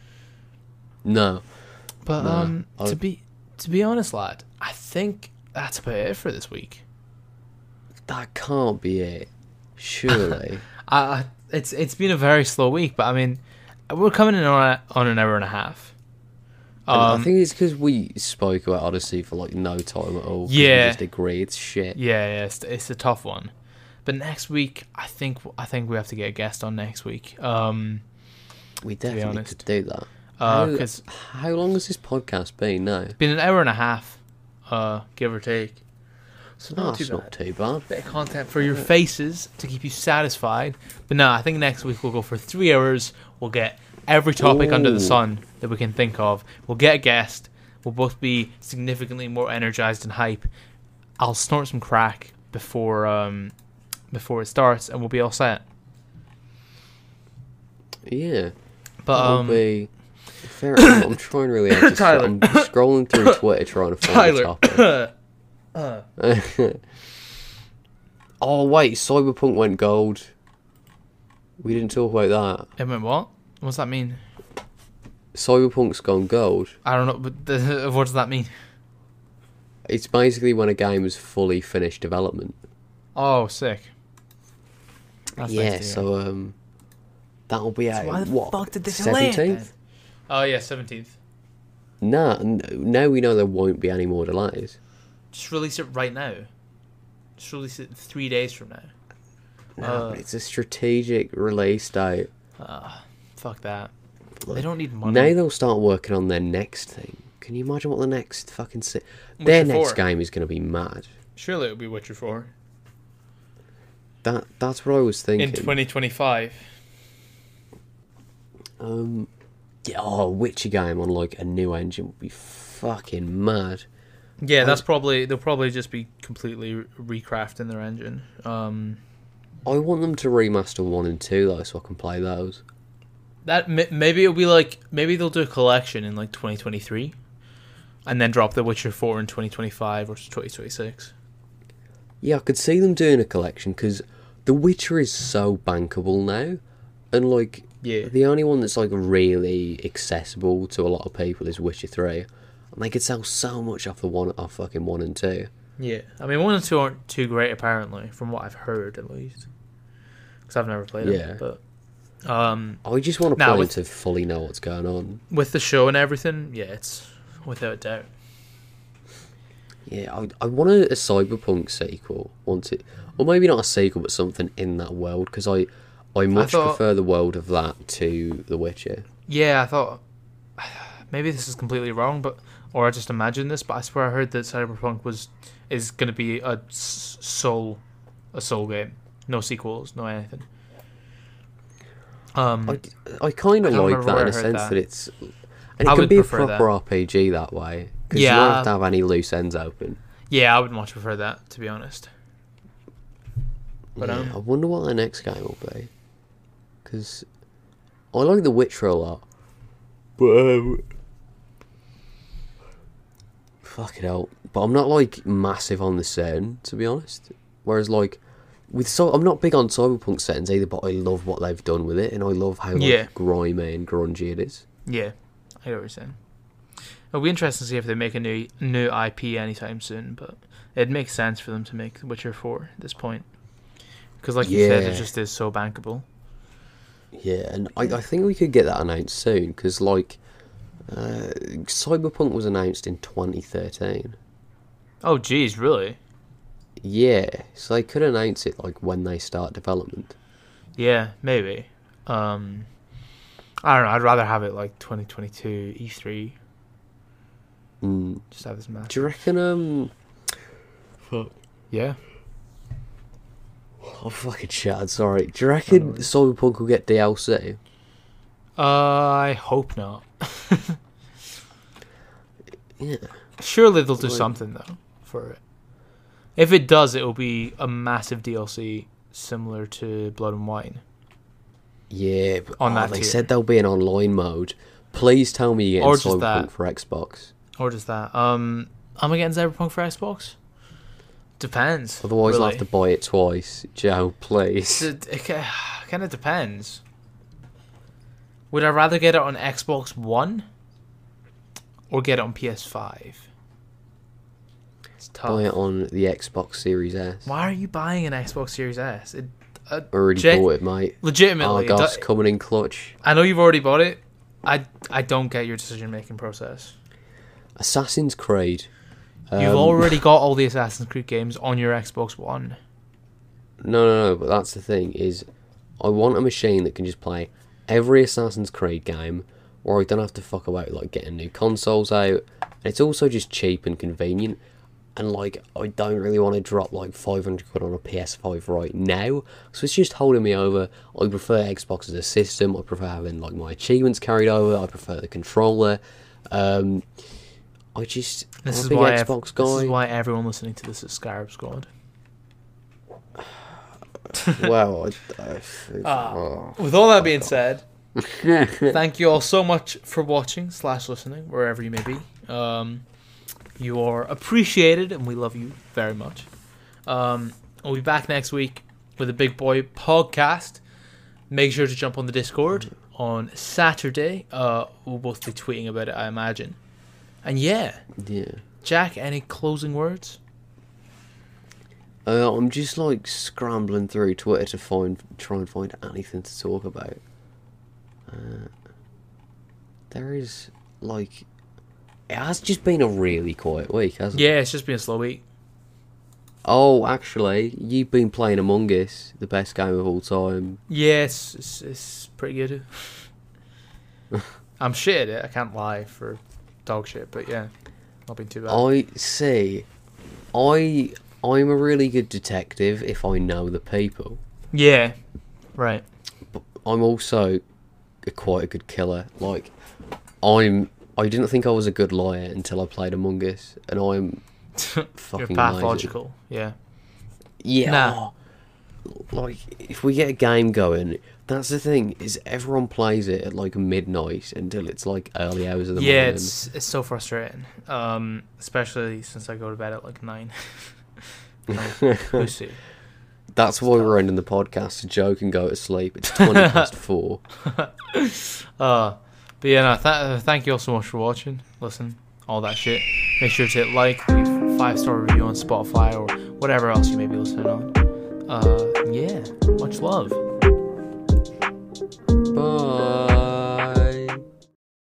S1: No.
S2: But
S1: Nah,
S2: um,
S1: I-
S2: to be to be honest, lad, I think that's about it for this week.
S1: That can't be it. Surely.
S2: I, I it's it's been a very slow week, but I mean, we're coming in on, a, on an hour and a half.
S1: And
S2: Um,
S1: I think it's because we spoke about Odyssey for like no time at all. 'cause
S2: Yeah.
S1: We just agree it's shit.
S2: Yeah, yeah, it's, it's a tough one. But next week, I think I think we have to get a guest on next week. Um,
S1: We definitely
S2: honest.
S1: could do that.
S2: uh,
S1: How-
S2: 'cause
S1: How long has this podcast been now?
S2: it's been an hour and a half, uh, give or take. So
S1: Oh,
S2: not
S1: that's
S2: too
S1: not
S2: bad.
S1: too bad.
S2: Bit of content for your faces to keep you satisfied. But no, I think next week we'll go for three hours. We'll get every topic under the
S1: Ooh.
S2: sun that we can think of. We'll get a guest. We'll both be significantly more energized and hype. I'll snort some crack before um before it starts, and we'll be all set.
S1: Yeah.
S2: But
S1: That'll
S2: um,
S1: be fair enough. I'm trying really hard to
S2: Tyler.
S1: I'm scrolling through Twitter trying to find a
S2: Tyler.
S1: topic. Oh wait, Cyberpunk went gold. We didn't talk about that.
S2: I mean, what? What does that mean?
S1: Cyberpunk's gone gold.
S2: I don't know. But the, what does that mean?
S1: It's basically when a game is fully finished development.
S2: Oh, sick. That's
S1: yeah,
S2: nice to hear.
S1: so um, that'll be out.
S2: why the
S1: what?
S2: fuck did they delay it then?
S1: seventeenth?
S2: Oh yeah, seventeenth.
S1: Nah, n- now we know there won't be any more delays.
S2: Just release it right now. Just release it three days from now.
S1: No,
S2: Uh,
S1: but it's a strategic release date.
S2: uh, fuck that.
S1: Like,
S2: They don't need money.
S1: Now they'll start working on their next thing. Can you imagine what the next fucking... Si- their
S2: Witcher
S1: next
S2: four.
S1: game is going to be mad.
S2: Surely it'll be Witcher four.
S1: That That's what I was thinking.
S2: In twenty twenty-five.
S1: Um, yeah, oh, a Witcher game on like a new engine would be fucking mad.
S2: Yeah,
S1: I-
S2: that's probably... They'll probably just be completely recrafting their engine. Um...
S1: I want them to remaster one and two though, so I can play those.
S2: That m- maybe it'll be like maybe they'll do a collection in like twenty twenty-three, and then drop The Witcher four in twenty twenty-five or twenty twenty-six.
S1: Yeah, I could see them doing a collection because The Witcher is so bankable now, and like
S2: Yeah,
S1: the only one that's like really accessible to a lot of people is Witcher three, and they could sell so much off the one, off fucking one and two.
S2: yeah. I mean, one and two aren't too great apparently, from what I've heard at least, because I've never played
S1: Yeah.
S2: them. But um,
S1: I just want to
S2: Now,
S1: play
S2: with-
S1: to fully know what's going on.
S2: with the show and everything, yeah, it's without doubt.
S1: Yeah, I, I want a, a Cyberpunk sequel. Want it, or maybe not a sequel, but something in that world because I, I much
S2: thought-
S1: prefer the world of that to The Witcher.
S2: Yeah, I thought maybe this is completely wrong, but or I just imagined this, but I swear I heard that Cyberpunk was is going to be a s- soul, a soul game, no sequels, no anything. Um,
S1: I, I kind
S2: I
S1: of
S2: don't
S1: like
S2: remember
S1: that
S2: where
S1: in
S2: I
S1: a
S2: heard
S1: sense
S2: that.
S1: that, it's, and it
S2: I
S1: can
S2: would
S1: be a
S2: prefer
S1: proper
S2: that.
S1: R P G that way because
S2: Yeah.
S1: you don't have to have any loose ends open.
S2: yeah, I would much prefer that, to be honest. But
S1: yeah,
S2: um,
S1: I wonder what the next game will be because I like The Witcher a lot, but um, fuck it out. But I'm not like massive on the setting, to be honest. Whereas like with so I'm not big on Cyberpunk settings either, but I love what they've done with it, and I love how like,
S2: Yeah.
S1: grimy and grungy it is.
S2: yeah, I get what you're saying. It'll be interesting to see if they make a new new I P anytime soon, but it makes sense for them to make Witcher four at this point. Because like you said, it
S1: Yeah.
S2: just is so bankable.
S1: Yeah, and I, I think we could get that announced soon because like uh, Cyberpunk was announced in twenty thirteen.
S2: Oh, geez, really?
S1: Yeah, so they could announce it like when they start development.
S2: Yeah, maybe. Um, I don't know. I'd rather have it like twenty twenty-two E three.
S1: Mm.
S2: Just have this match.
S1: Do you reckon? Um, fuck.
S2: Yeah.
S1: Oh fucking shit! Sorry. Do you reckon Cyberpunk will get D L C?
S2: Uh, I hope not.
S1: Yeah.
S2: Surely they'll do
S1: Like-
S2: something though for it. If it does, it will be a massive D L C similar to Blood and Wine.
S1: Yeah, but
S2: On
S1: oh,
S2: that
S1: they
S2: tier.
S1: said there'll be an online mode. Please tell me you're
S2: Or
S1: getting
S2: just
S1: Cyberpunk
S2: that.
S1: for Xbox.
S2: Or just that. Um, am I getting Cyberpunk for Xbox? Depends.
S1: Otherwise, I'll
S2: really.
S1: have to buy it twice. Joe, please.
S2: It, it kind of depends. Would I rather get it on Xbox One or get it on P S five? It's tough.
S1: Buy it on the Xbox Series S.
S2: Why are you buying an Xbox Series S? It, uh,
S1: I already
S2: Jake-
S1: bought it, mate.
S2: legitimately, it
S1: Argos
S2: do-
S1: coming in clutch.
S2: I know you've already bought it. I, I don't get your decision making process.
S1: Assassin's Creed.
S2: You've
S1: Um,
S2: already got all the Assassin's Creed games on your Xbox One.
S1: No, no, no. But that's the thing is, I want a machine that can just play every Assassin's Creed game, where I don't have to fuck about like getting new consoles out. And it's also just cheap and convenient. And like, I don't really want to drop like five hundred quid on a P S five right now, so it's just holding me over. I prefer Xbox as a system. I prefer having like my achievements carried over. I prefer the controller. Um, I just
S2: This
S1: I'm
S2: is
S1: a big
S2: why ev-
S1: Xbox
S2: this is
S1: guy.
S2: why everyone listening to this is Scarab Squad.
S1: Well, I, I,
S2: Ah.
S1: oh.
S2: With all that being said, thank you all so much for watching slash listening wherever you may be. Um, you are appreciated, and we love you very much. Um, we'll be back next week with a Big Boy podcast. Make sure to jump on the Discord on Saturday. Uh, we'll both be tweeting about it, I imagine. And yeah,
S1: yeah.
S2: Jack, any closing words?
S1: Uh, I'm just like scrambling through Twitter to find, try and find anything to talk about. Uh, there is like, it has just been a really quiet week, hasn't it?
S2: Yeah, it's just been a slow week.
S1: Oh, actually, you've been playing Among Us, the best game of all time.
S2: Yeah, it's, it's, it's pretty good. I'm shit at it, I can't lie, for dog shit, but yeah, not been too bad.
S1: I see. I I'm a really good detective if I know the people.
S2: Yeah, right.
S1: But I'm also a, quite a good killer. Like, I'm. I didn't think I was a good liar until I played Among Us, and I'm fucking
S2: You're pathological, yeah.
S1: Yeah.
S2: Nah.
S1: oh, like, if we get a game going, that's the thing, is everyone plays it at like midnight until it's like early hours of the
S2: Yeah,
S1: morning.
S2: it's it's so frustrating. Um, especially since I go to bed at like nine. Like, pussy.
S1: That's why we're ending the podcast to joke and go to sleep. It's twenty past four.
S2: Uh, but yeah, no, th- uh, thank you all so much for watching. Listen, all that shit. Make sure to hit like, leave five star review on Spotify or whatever else you may be listening on. Uh, yeah, much love.
S1: Bye.